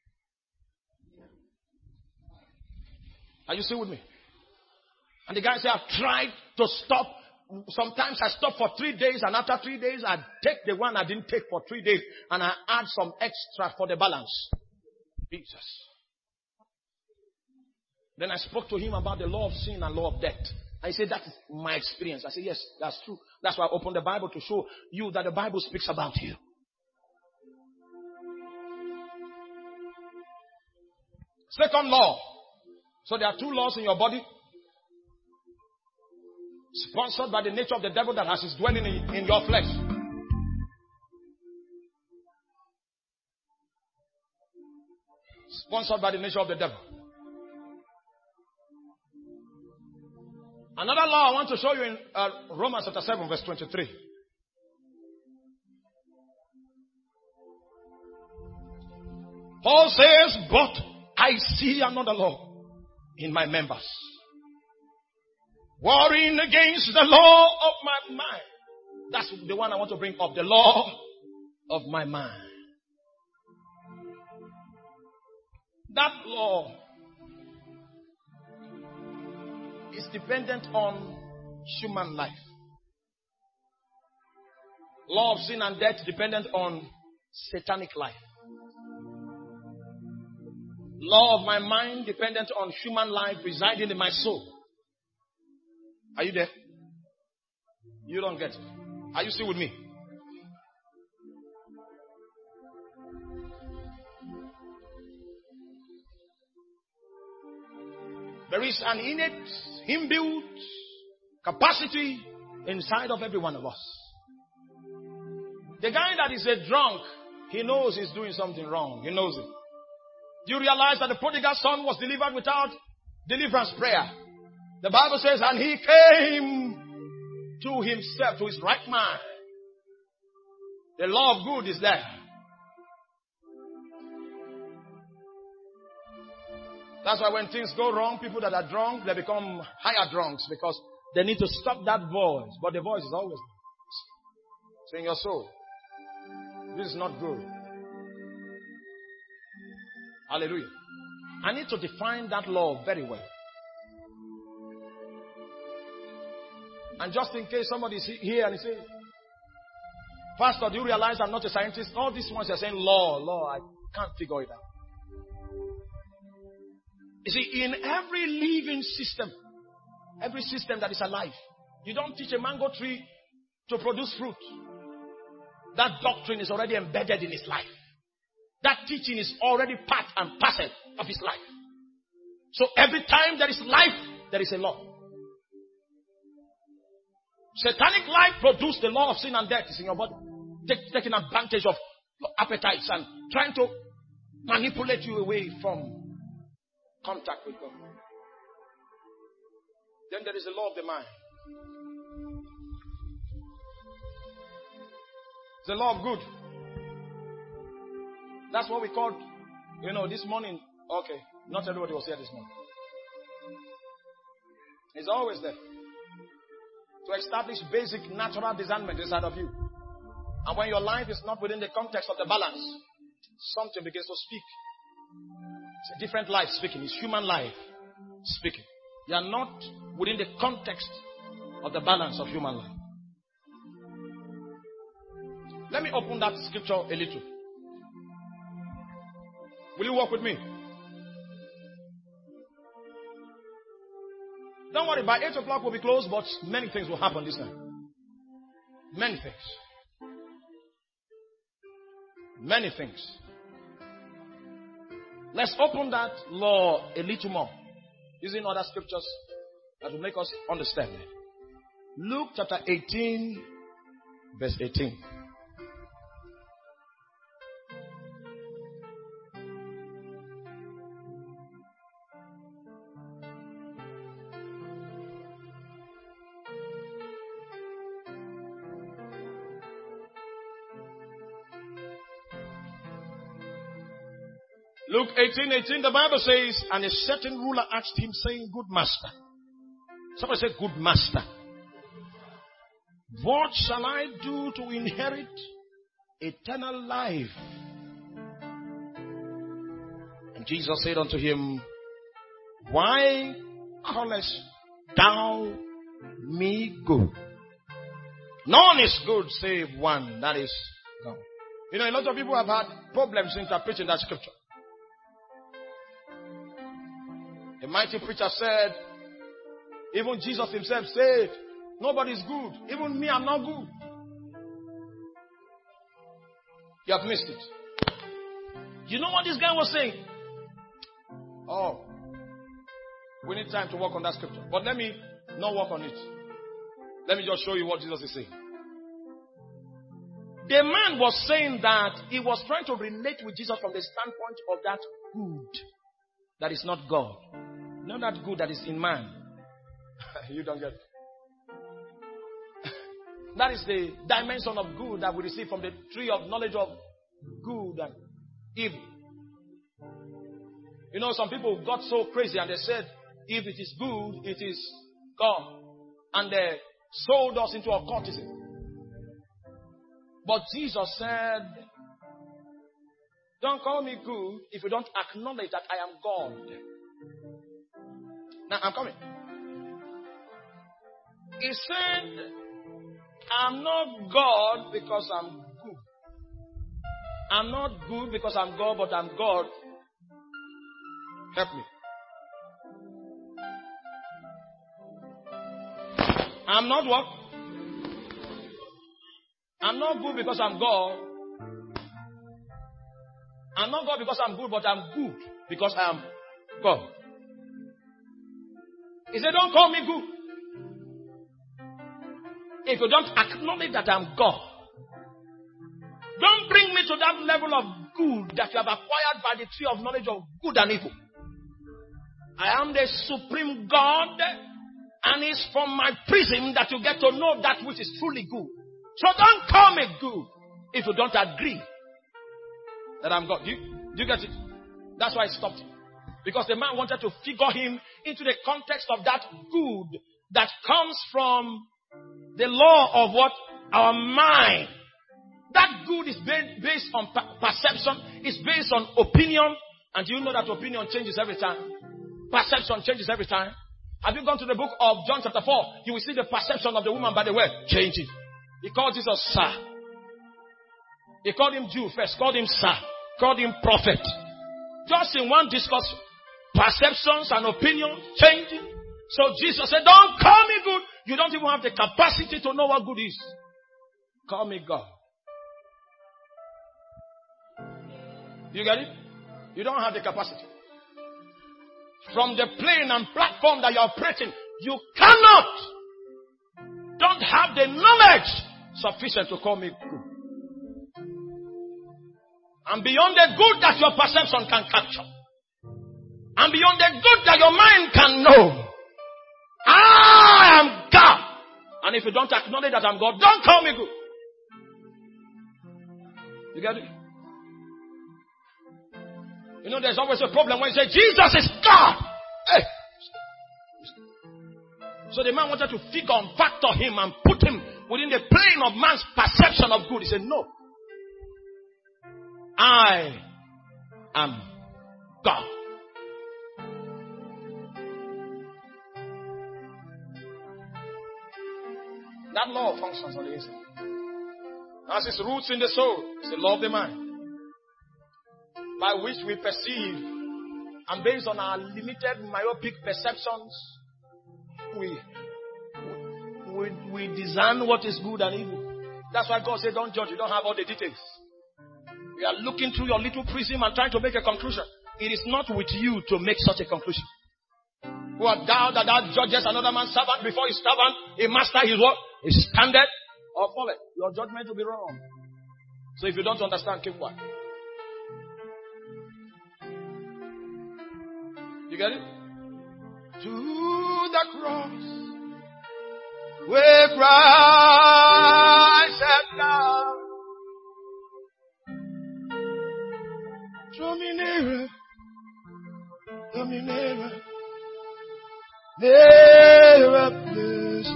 Are you still with me? And the guy said, I've tried to stop. Sometimes I stop for 3 days, and after 3 days, I take the one I didn't take for 3 days, and I add some extra for the balance. Jesus. Then I spoke to him about the law of sin and law of death. I said, that is my experience. I said, yes, that's true. That's why I opened the Bible to show you that the Bible speaks about you. Second law. So there are 2 laws in your body. Sponsored by the nature of the devil that has his dwelling in your flesh. Sponsored by the nature of the devil. Another law I want to show you in Romans chapter 7 verse 23. Paul says, but I see another law in my members, warring against the law of my mind. That's the one I want to bring up, the law of my mind. That law is dependent on human life. Law of sin and death dependent on satanic life. Law of my mind dependent on human life residing in my soul. Are you there? You don't get it. Are you still with me? There is an innate, inbuilt capacity inside of every one of us. The guy that is a drunk, he knows he's doing something wrong. He knows it. Do you realize that the prodigal son was delivered without deliverance prayer? The Bible says, and he came to himself, to his right mind. The law of good is there. That's why when things go wrong, people that are drunk, they become higher drunks because they need to stop that voice. But the voice is always there. So in your soul, this is not good. Hallelujah. I need to define that law very well. And just in case somebody is here and he says, Pastor, do you realize I'm not a scientist? All these ones are saying law, I can't figure it out. You see, in every living system, every system that is alive, you don't teach a mango tree to produce fruit. That doctrine is already embedded in his life. That teaching is already part and parcel of his life. So every time there is life, there is a law. Satanic life produces the law of sin and death is in your body. Taking advantage of your appetites and trying to manipulate you away from contact with God. Then there is the law of the mind. The law of good. That's what we called, this morning. Okay, not everybody was here this morning. It's always there. To establish basic natural discernment inside of you. And when your life is not within the context of the balance, something begins to speak. It's a different life speaking. It's human life speaking. You are not within the context of the balance of human life. Let me open that scripture a little. Will you walk with me? Don't worry, by 8 o'clock we'll be closed, but many things will happen this time. Many things. Many things. Let's open that law a little more, using other scriptures that will make us understand. Luke chapter 18, verse 18. Luke 18:18, the Bible says, and a certain ruler asked him, saying, Good master. Somebody say, Good master. What shall I do to inherit eternal life? And Jesus said unto him, Why callest thou me good? None is good save one, that is God. You know, a lot of people have had problems interpreting that scripture. A mighty preacher said, even Jesus himself said, nobody's good. Even me, I'm not good. You have missed it. You know what this guy was saying? Oh, we need time to work on that scripture. But let me not work on it. Let me just show you what Jesus is saying. The man was saying that he was trying to relate with Jesus from the standpoint of that good that is not God. Not that good that is in man. You don't get it. That is the dimension of good that we receive from the tree of knowledge of good and evil. You know, some people got so crazy and they said, if it is good, it is God. And they sold us into occultism. But Jesus said, don't call me good if you don't acknowledge that I am God. Now, I'm coming. He said, I'm not God because I'm good. I'm not good because I'm God, but I'm God. Help me. I'm not what? I'm not good because I'm God. I'm not God because I'm good, but I'm good because I am God. He said, don't call me good if you don't acknowledge that I'm God. Don't bring me to that level of good that you have acquired by the tree of knowledge of good and evil. I am the supreme God, and it's from my prism that you get to know that which is truly good. So don't call me good if you don't agree that I'm God. Do you get it? That's why I stopped him. Because the man wanted to figure him into the context of that good that comes from the law of what? Our mind. That good is based on perception. It's based on opinion. And you know that opinion changes every time. Perception changes every time. Have you gone to the book of John chapter 4? You will see the perception of the woman by the way changing. He called Jesus sir. He called him Jew first. Called him sir. Called him prophet. Just in one discussion. Perceptions and opinions changing. So Jesus said, don't call me good. You don't even have the capacity to know what good is. Call me God. You get it? You don't have the capacity. From the plane and platform that you're operating, you cannot, don't have the knowledge sufficient to call me good. And beyond the good that your perception can capture, and beyond the good that your mind can know, I am God. And if you don't acknowledge that I'm God, don't call me good. You get it? You know, there's always a problem when you say, Jesus is God. Hey. So the man wanted to figure and factor him and put him within the plane of man's perception of good. He said, no. I am God. That law functions on the inside. As its roots in the soul, it's the law of the mind. by which we perceive, and based on our limited myopic perceptions, we discern what is good and evil. That's why God said, don't judge. You don't have all the details. You are looking through your little prism and trying to make a conclusion. It is not with you to make such a conclusion. Who art thou that thou judgest another man's servant before his servant, a master his what? Is standard or fallen. Your judgment will be wrong. So if you don't understand, keep quiet. You get it? To the cross, where Christ hath died. Draw me nearer, draw me nearer, nearer, please,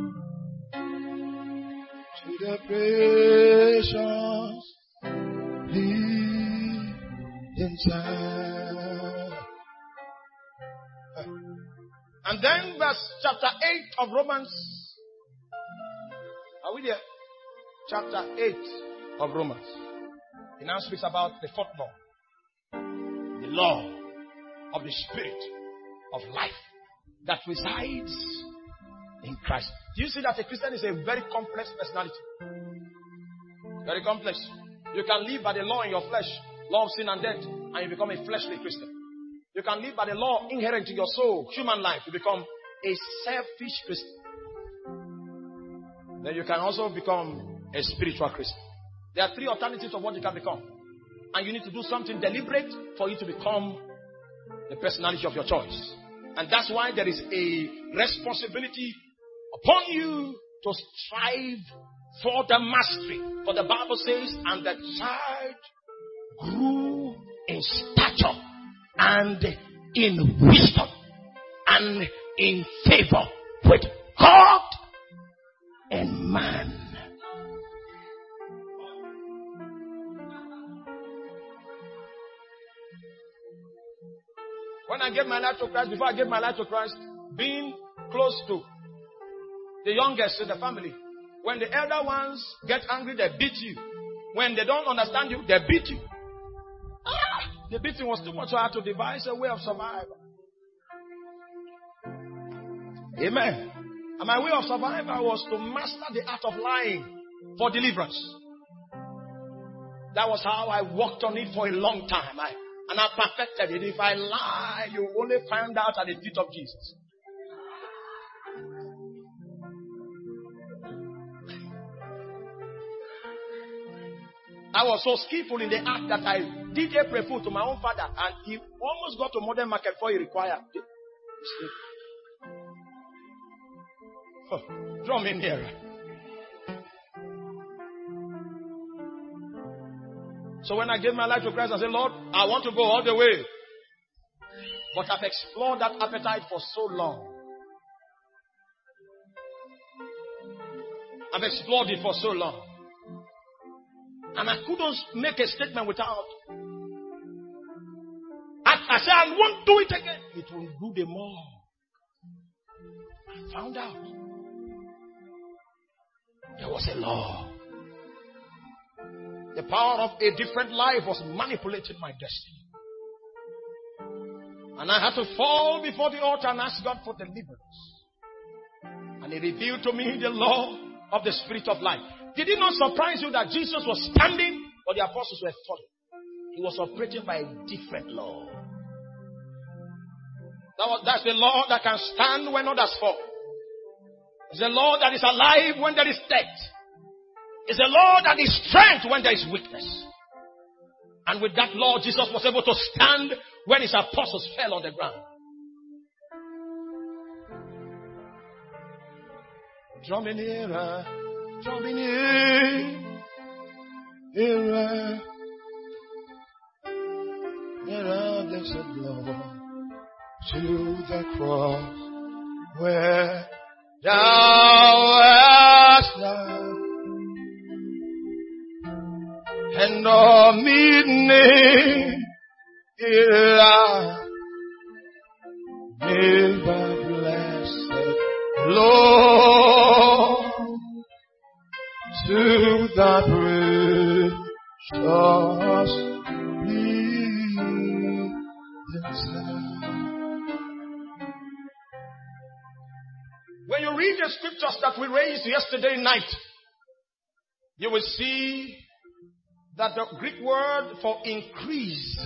to the precious bleeding Son. And then verse chapter 8 of Romans. Are we there? Chapter 8 of Romans. It now speaks about the fourth law. The law of the Spirit of life that resides in Christ. Do you see that a Christian is a very complex personality? Very complex. You can live by the law in your flesh, law of sin and death, and you become a fleshly Christian. You can live by the law inherent in your soul, human life, to become a selfish Christian. Then you can also become a spiritual Christian. There are three alternatives of what you can become. And you need to do something deliberate for you to become the personality of your choice. And that's why there is a responsibility upon you to strive for the mastery. For the Bible says, and the child grew in stature and in wisdom and in favor with God and man. When I gave my life to Christ, before I gave my life to Christ, being close to the youngest in the family, when the elder ones get angry, they beat you. When they don't understand you, they beat you. The beating was too much, so I had to devise a way of survival. Amen. And my way of survival was to master the art of lying for deliverance. That was how I worked on it for a long time. And I perfected it. If I lie, you only find out at the feet of Jesus. I was so skillful in the act that I did a prefu to my own father, and he almost got to modern market before he required. Draw me nearer. So when I gave my life to Christ, I said, Lord, I want to go all the way. But I've explored that appetite for so long. I've explored it for so long. And I couldn't make a statement without. I said, I won't do it again. It will do the more. I found out there was a law. The power of a different life was manipulating my destiny. And I had to fall before the altar and ask God for deliverance. And He revealed to me the law of the Spirit of life. Did it not surprise you that Jesus was standing, but the apostles were falling? He was operating by a different law. That's the law that can stand when others fall. It's a law that is alive when there is death. It's a law that is strength when there is weakness. And with that law, Jesus was able to stand when His apostles fell on the ground. Draw me nearer. Draw me nearer, nearer, blessed Lord, to the cross where Thou hast died, and all midnight never blessed Lord. To the precious bleeding When you read the scriptures that we raised yesterday night, you will see that the Greek word for increase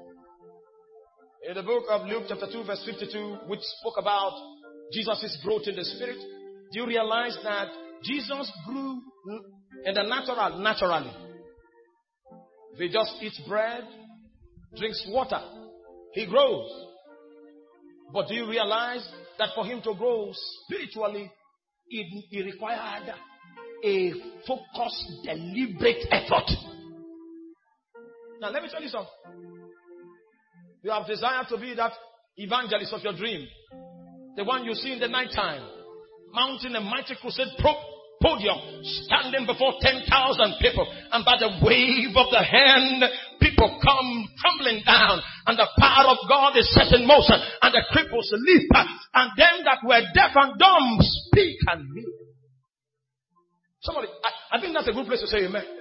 in the book of Luke chapter 2 verse 52, which spoke about Jesus' growth in the spirit. Do you realize that Jesus grew in the natural naturally? If he just eats bread, drinks water, he grows. But do you realize that for him to grow spiritually, it required a focused, deliberate effort? Now let me tell you something. You have desired to be that evangelist of your dream, the one you see in the nighttime, mounting a mighty crusade podium, standing before 10,000 people, and by the wave of the hand, people come crumbling down, and the power of God is set in motion, and the cripples leap, and them that were deaf and dumb speak and hear. Somebody, I think that's a good place to say amen.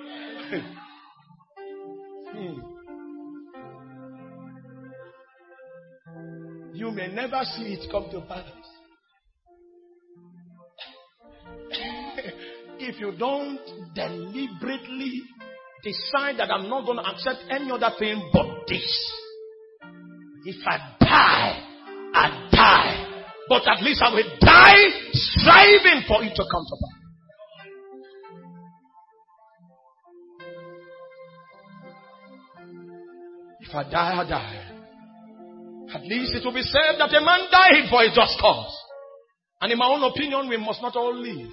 You may never see it come to pass if you don't deliberately decide that I'm not going to accept any other thing but this. If I die, I die. But at least I will die striving for it to come to pass. If I die, I die. At least it will be said that a man died for a just cause. And in my own opinion, we must not all live.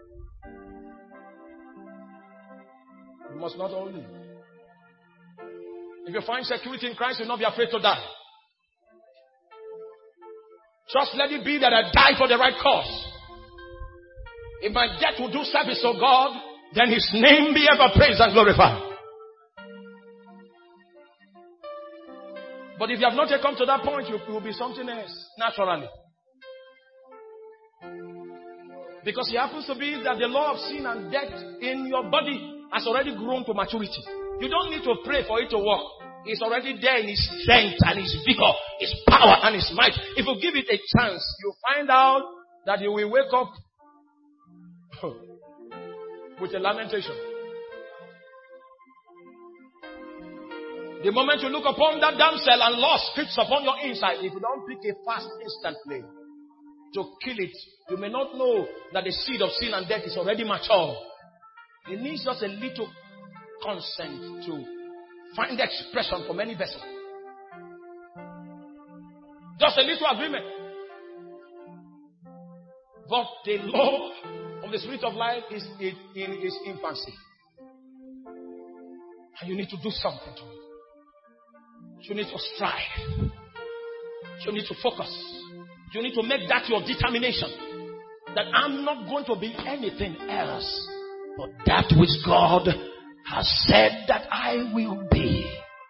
We must not all live. If you find security in Christ, you'll not be afraid to die. Just let it be that I die for the right cause. If my death will do service to God, then his name be ever praised and glorified. But if you have not yet come to that point, you will be something else, naturally. Because it happens to be that the law of sin and death in your body has already grown to maturity. You don't need to pray for it to work. It's already there in its strength and its vigor, its power and its might. If you give it a chance, you'll find out that you will wake up with a lamentation. The moment you look upon that damsel and lust creeps upon your inside, if you don't pick a fast instantly to kill it, you may not know that the seed of sin and death is already mature. It needs just a little consent to find expression from any vessel. Just a little agreement. But the law of the spirit of life is in its infancy. And you need to do something to it. You need to strive. You need to focus. You need to make that your determination. That I'm not going to be anything else but that which God has said that I will be.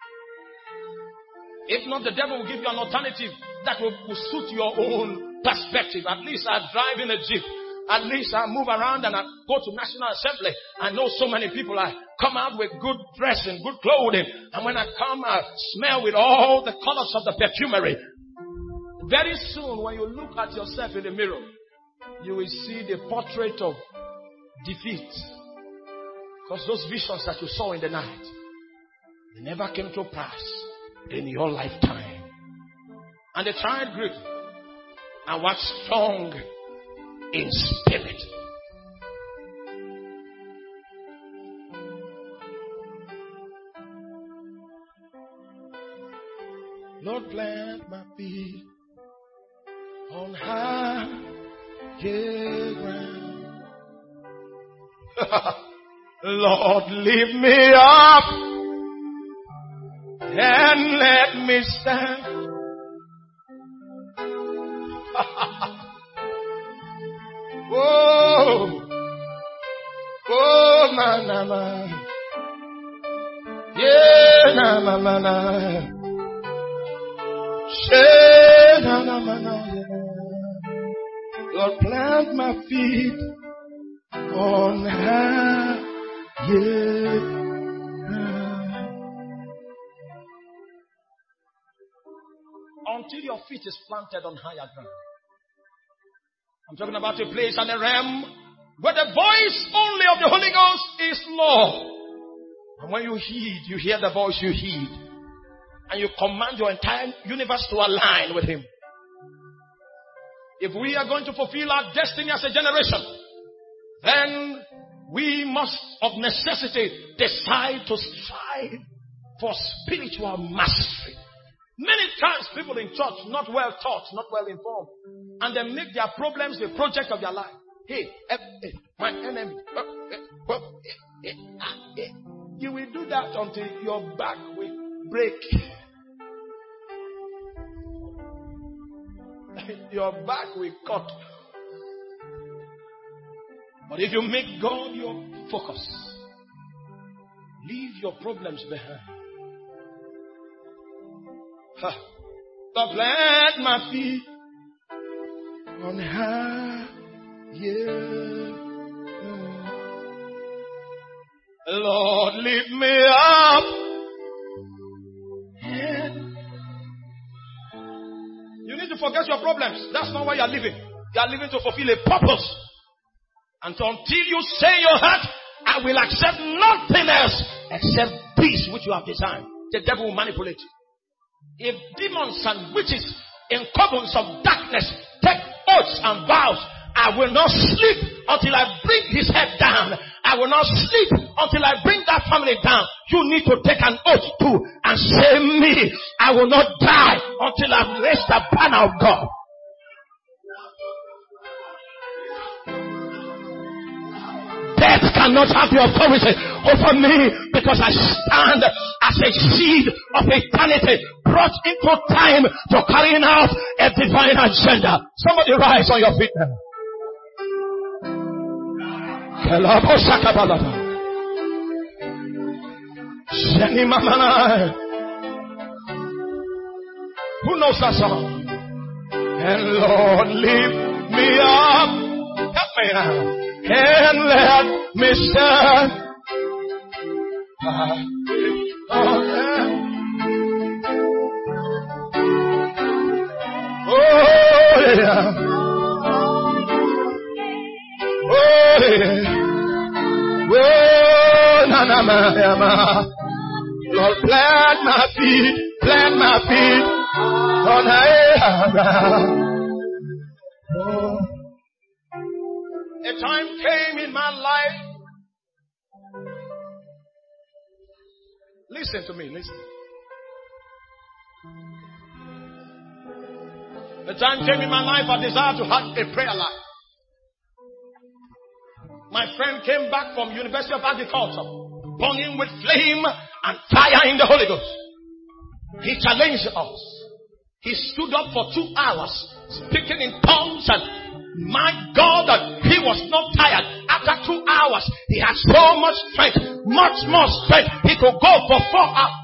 If not, the devil will give you an alternative that will suit your own perspective. At least I drive in a Jeep. At least I move around and I go to National Assembly. I know so many people. I come out with good dressing, good clothing. And when I come, I smell with all the colors of the perfumery. Very soon, when you look at yourself in the mirror, you will see the portrait of defeat. Because those visions that you saw in the night, they never came to pass in your lifetime. And they tried great and was strong in spirit. Lord, plant my feet on high ground. Lord, lift me up and let me stand. Oh, na. Yeah, na. Lord, plant my feet on high ground. Until your feet is planted on higher ground. I'm talking about a place and a realm where the voice only of the Holy Ghost is law. And when you hear the voice, you heed. And you command your entire universe to align with Him. If we are going to fulfill our destiny as a generation, then we must of necessity decide to strive for spiritual mastery. Many times people in church, not well taught, not well informed, and they make their problems the project of their life. Hey, my enemy. You will do that until your back will break. Your back will cut. But if you make God your focus, leave your problems behind. But plant my feet on high, yeah. Lord, lift me up. You need to forget your problems. That's not why you are living. You are living to fulfill a purpose. And so until you say in your heart, I will accept nothing else except peace which you have designed, the devil will manipulate you. If demons and witches in covens of darkness take oaths and vows, I will not sleep until I bring his head down. I will not sleep until I bring that family down. You need to take an oath too and say me, I will not die until I've raised the banner of God. Death cannot have the authority over me because I stand as a seed of eternity brought into time to carrying out a divine agenda. Somebody rise on your feet now. Who knows that song? And Lord, lift me up. Help me now. And let me stand. Oh yeah. Oh yeah. Oh na na ma. Lord, plant my feet on high ground. Oh. A time came in my life. Listen to me, listen. A time came in my life I desired to have a prayer life. My friend came back from University of Agriculture, burning with flame and fire in the Holy Ghost. He challenged us. He stood up for 2 hours, speaking in tongues, and my God, he was not tired. After 2 hours, he had so much strength, much more strength. He could go for 4 hours.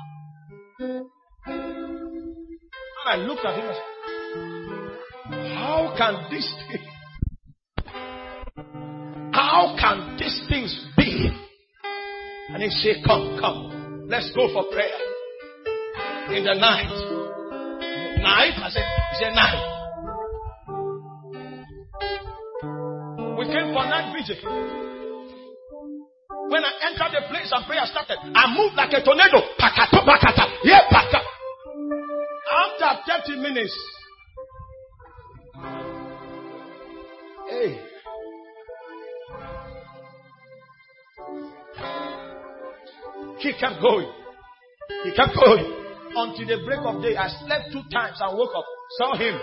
I looked at him and said, how can these things be? And he said, come, let's go for prayer. In the night. Night? He said, night. We came for night vigil. When I entered the place and prayer started, I moved like a tornado. Pakata, pakata. Yeah, pakata. After 30 minutes, hey, he kept going. He kept going until the break of day. I slept 2 times and woke up. Saw him.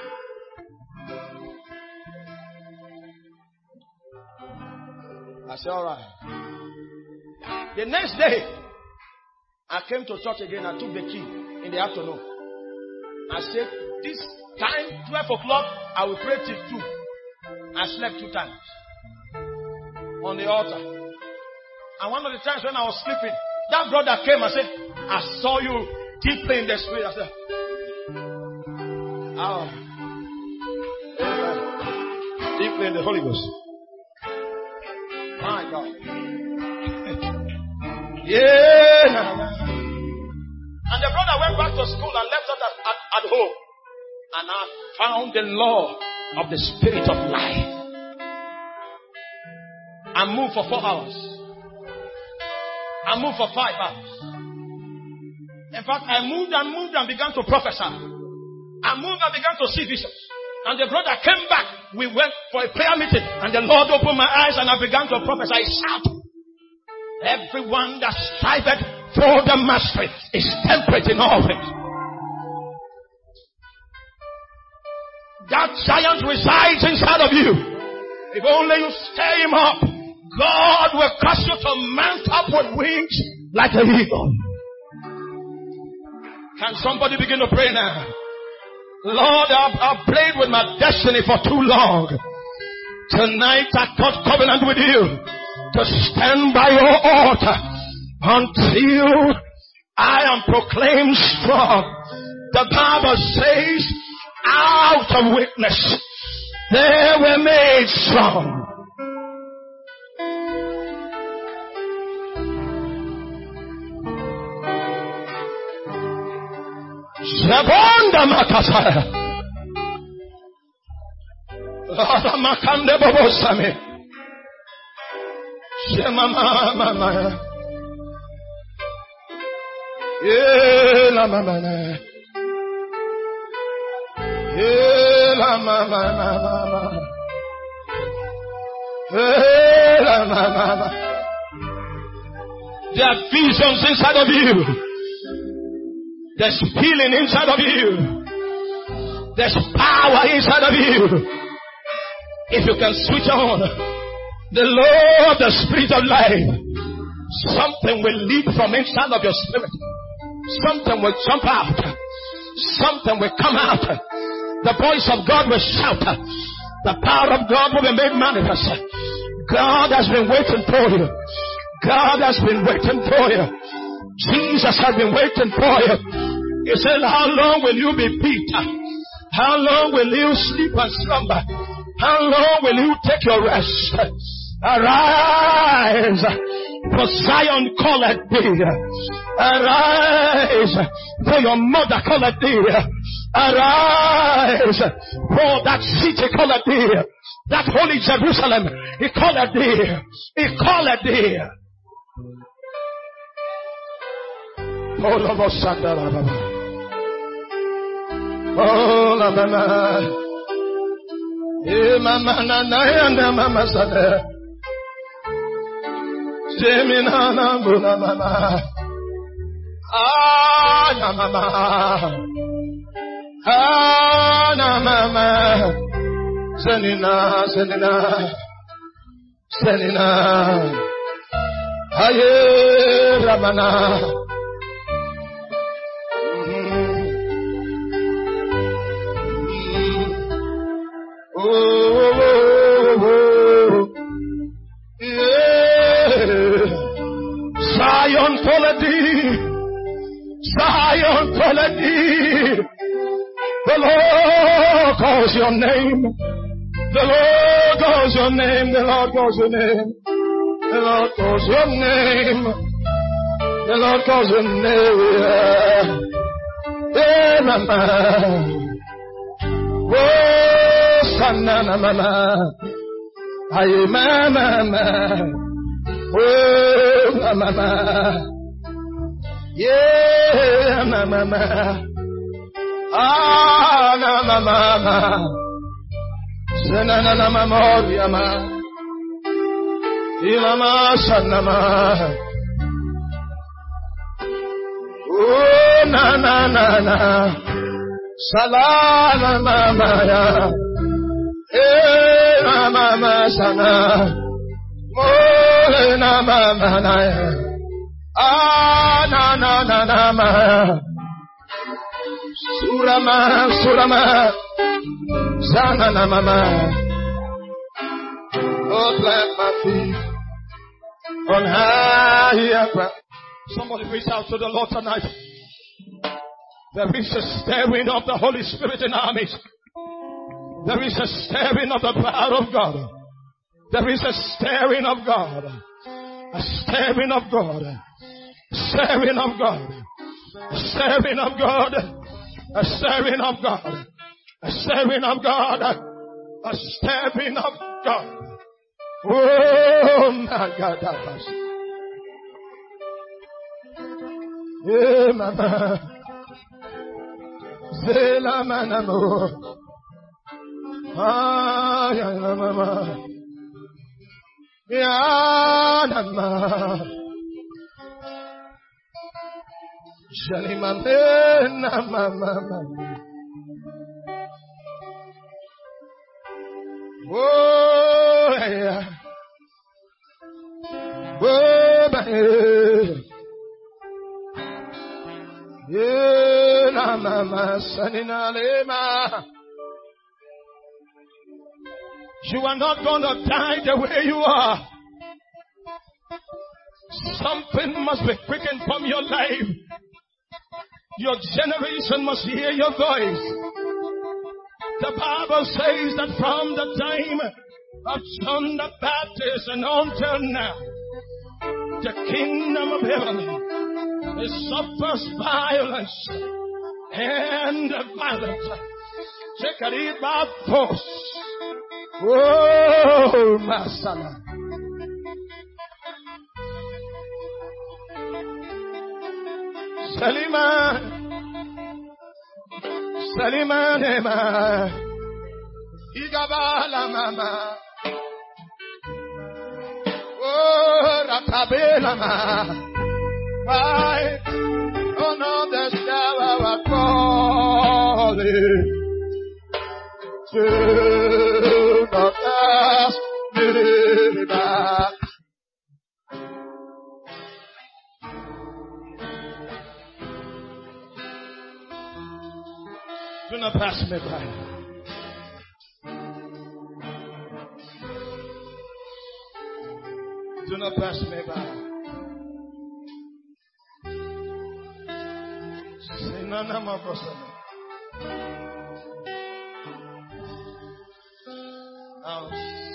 I said, all right. The next day, I came to church again. I took the key in the afternoon. I said, this time, 12 o'clock, I will pray till 2. I slept 2 times on the altar. And one of the times when I was sleeping, that brother came and said, I saw you deeply in the spirit. I said, oh, deeply in the Holy Ghost. My God. Yeah. And the brother went back to school and left us at home. And I found the law of the spirit of life. and move for 4 hours. I moved for 5 hours. In fact, I moved and began to prophesy. I moved and began to see visions. And the brother came back. We went for a prayer meeting. And the Lord opened my eyes and I began to prophesy. Shout. Everyone that striveth for the mastery is temperate in all things. That giant resides inside of you. If only you stir him up, God will cause you to mount up with wings like an eagle. Can somebody begin to pray now? Lord, I've played with my destiny for too long. Tonight I got covenant with you to stand by your altar until I am proclaimed strong. The Bible says, out of weakness they were made strong. Zabonda makasaya. Lada makande bobosame. Shema mama. La mama. La mama. La mama. There are visions inside of you. There's healing inside of you. There's power inside of you. If you can switch on the Lord, the Spirit of life, something will leap from inside of your spirit. Something will jump out. Something will come out. The voice of God will shout. The power of God will be made manifest. God has been waiting for you. God has been waiting for you. Jesus has been waiting for you. He said, how long will you be beat? How long will you sleep and slumber? How long will you take your rest? Arise, for Zion calleth thee. Arise, for your mother calleth thee. Arise, for that city calleth thee. That holy Jerusalem, he calleth thee. He calleth thee. Oh, la mama, mama na na mama sada, semina na buna mama, na mama, na mama, senina, aye ramana. Zion calleth thee. Zion calleth thee. The Lord calls your name. The Lord calls your name. The Lord calls your name. The Lord calls your name. The Lord calls your name. Hey, mama. Oh, sanana mama. Aye, mama. Oh, mama. Yeah, mama. Ah, na mama. Sanana na mama, yama. Ilama sanama. Oh, na. Salama mama ya. Eh, mama sana. Mole na mama na ya. Ah, na ma. Surama. Sana na mama. Oh, plant my feet on higher ground. Somebody reach out to the Lord tonight. There is a stirring of the Holy Spirit in our midst. There is a stirring of the power of God. There is a stirring of God. A stirring of God. Stirring of God. Stirring of God. A stirring of God. A stirring of God. A stirring of God. Oh, Oh my God. Yeah, mama. Zela manamo. Ah, yeah, mama. Yeah, mama. Shalimamena, mama. Oh, yeah. Oh, yeah. Yeah, mama, sanina lema. You are not going to die the way you are. Something must be quickened from your life. Your generation must hear your voice. The Bible says that from the time of John the Baptist and until now, the kingdom of heaven it suffers violence, and the violent take it by force. Oh, Masala. Salima, Nema, Igabala Mama, oh, Ratabela Mama. Why on the star of calling to the past me back. Do not pass me by. Do not pass me by. Out.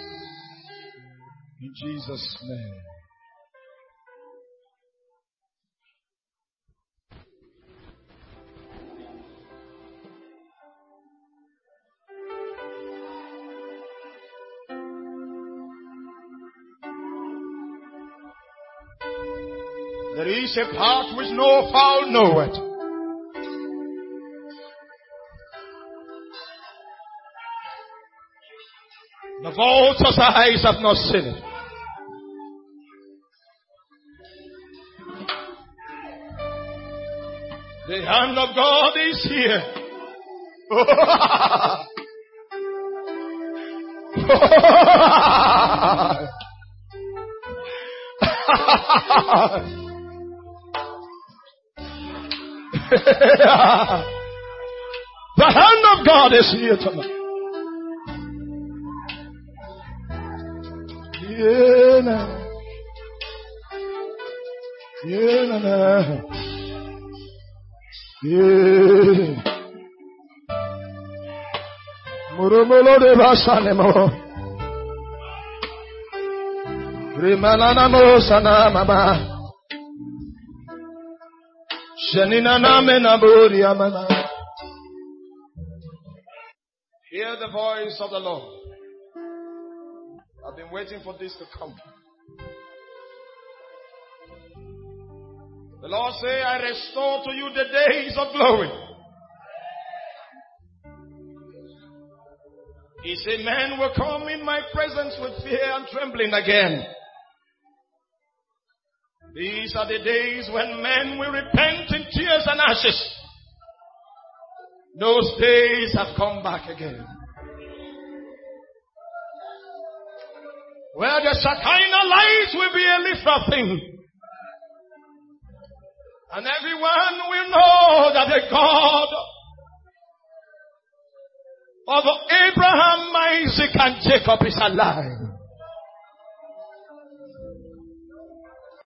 In Jesus' name. There is a path which no fowl knoweth. The vulture's eyes have not seen it. The hand of God is here. The hand of God is here tonight. Yeah, Murumulo de Basanemo Rimanana Mosana Mama Shanina Namena Buria Mama. Hear the voice of the Lord. I've been waiting for this to come. The Lord say, I restore to you the days of glory. He said, men will come in my presence with fear and trembling again. These are the days when men will repent in tears and ashes. Those days have come back again. Where the Shekinah light will be a lifted thing. And everyone will know that the God of Abraham, Isaac, and Jacob is alive.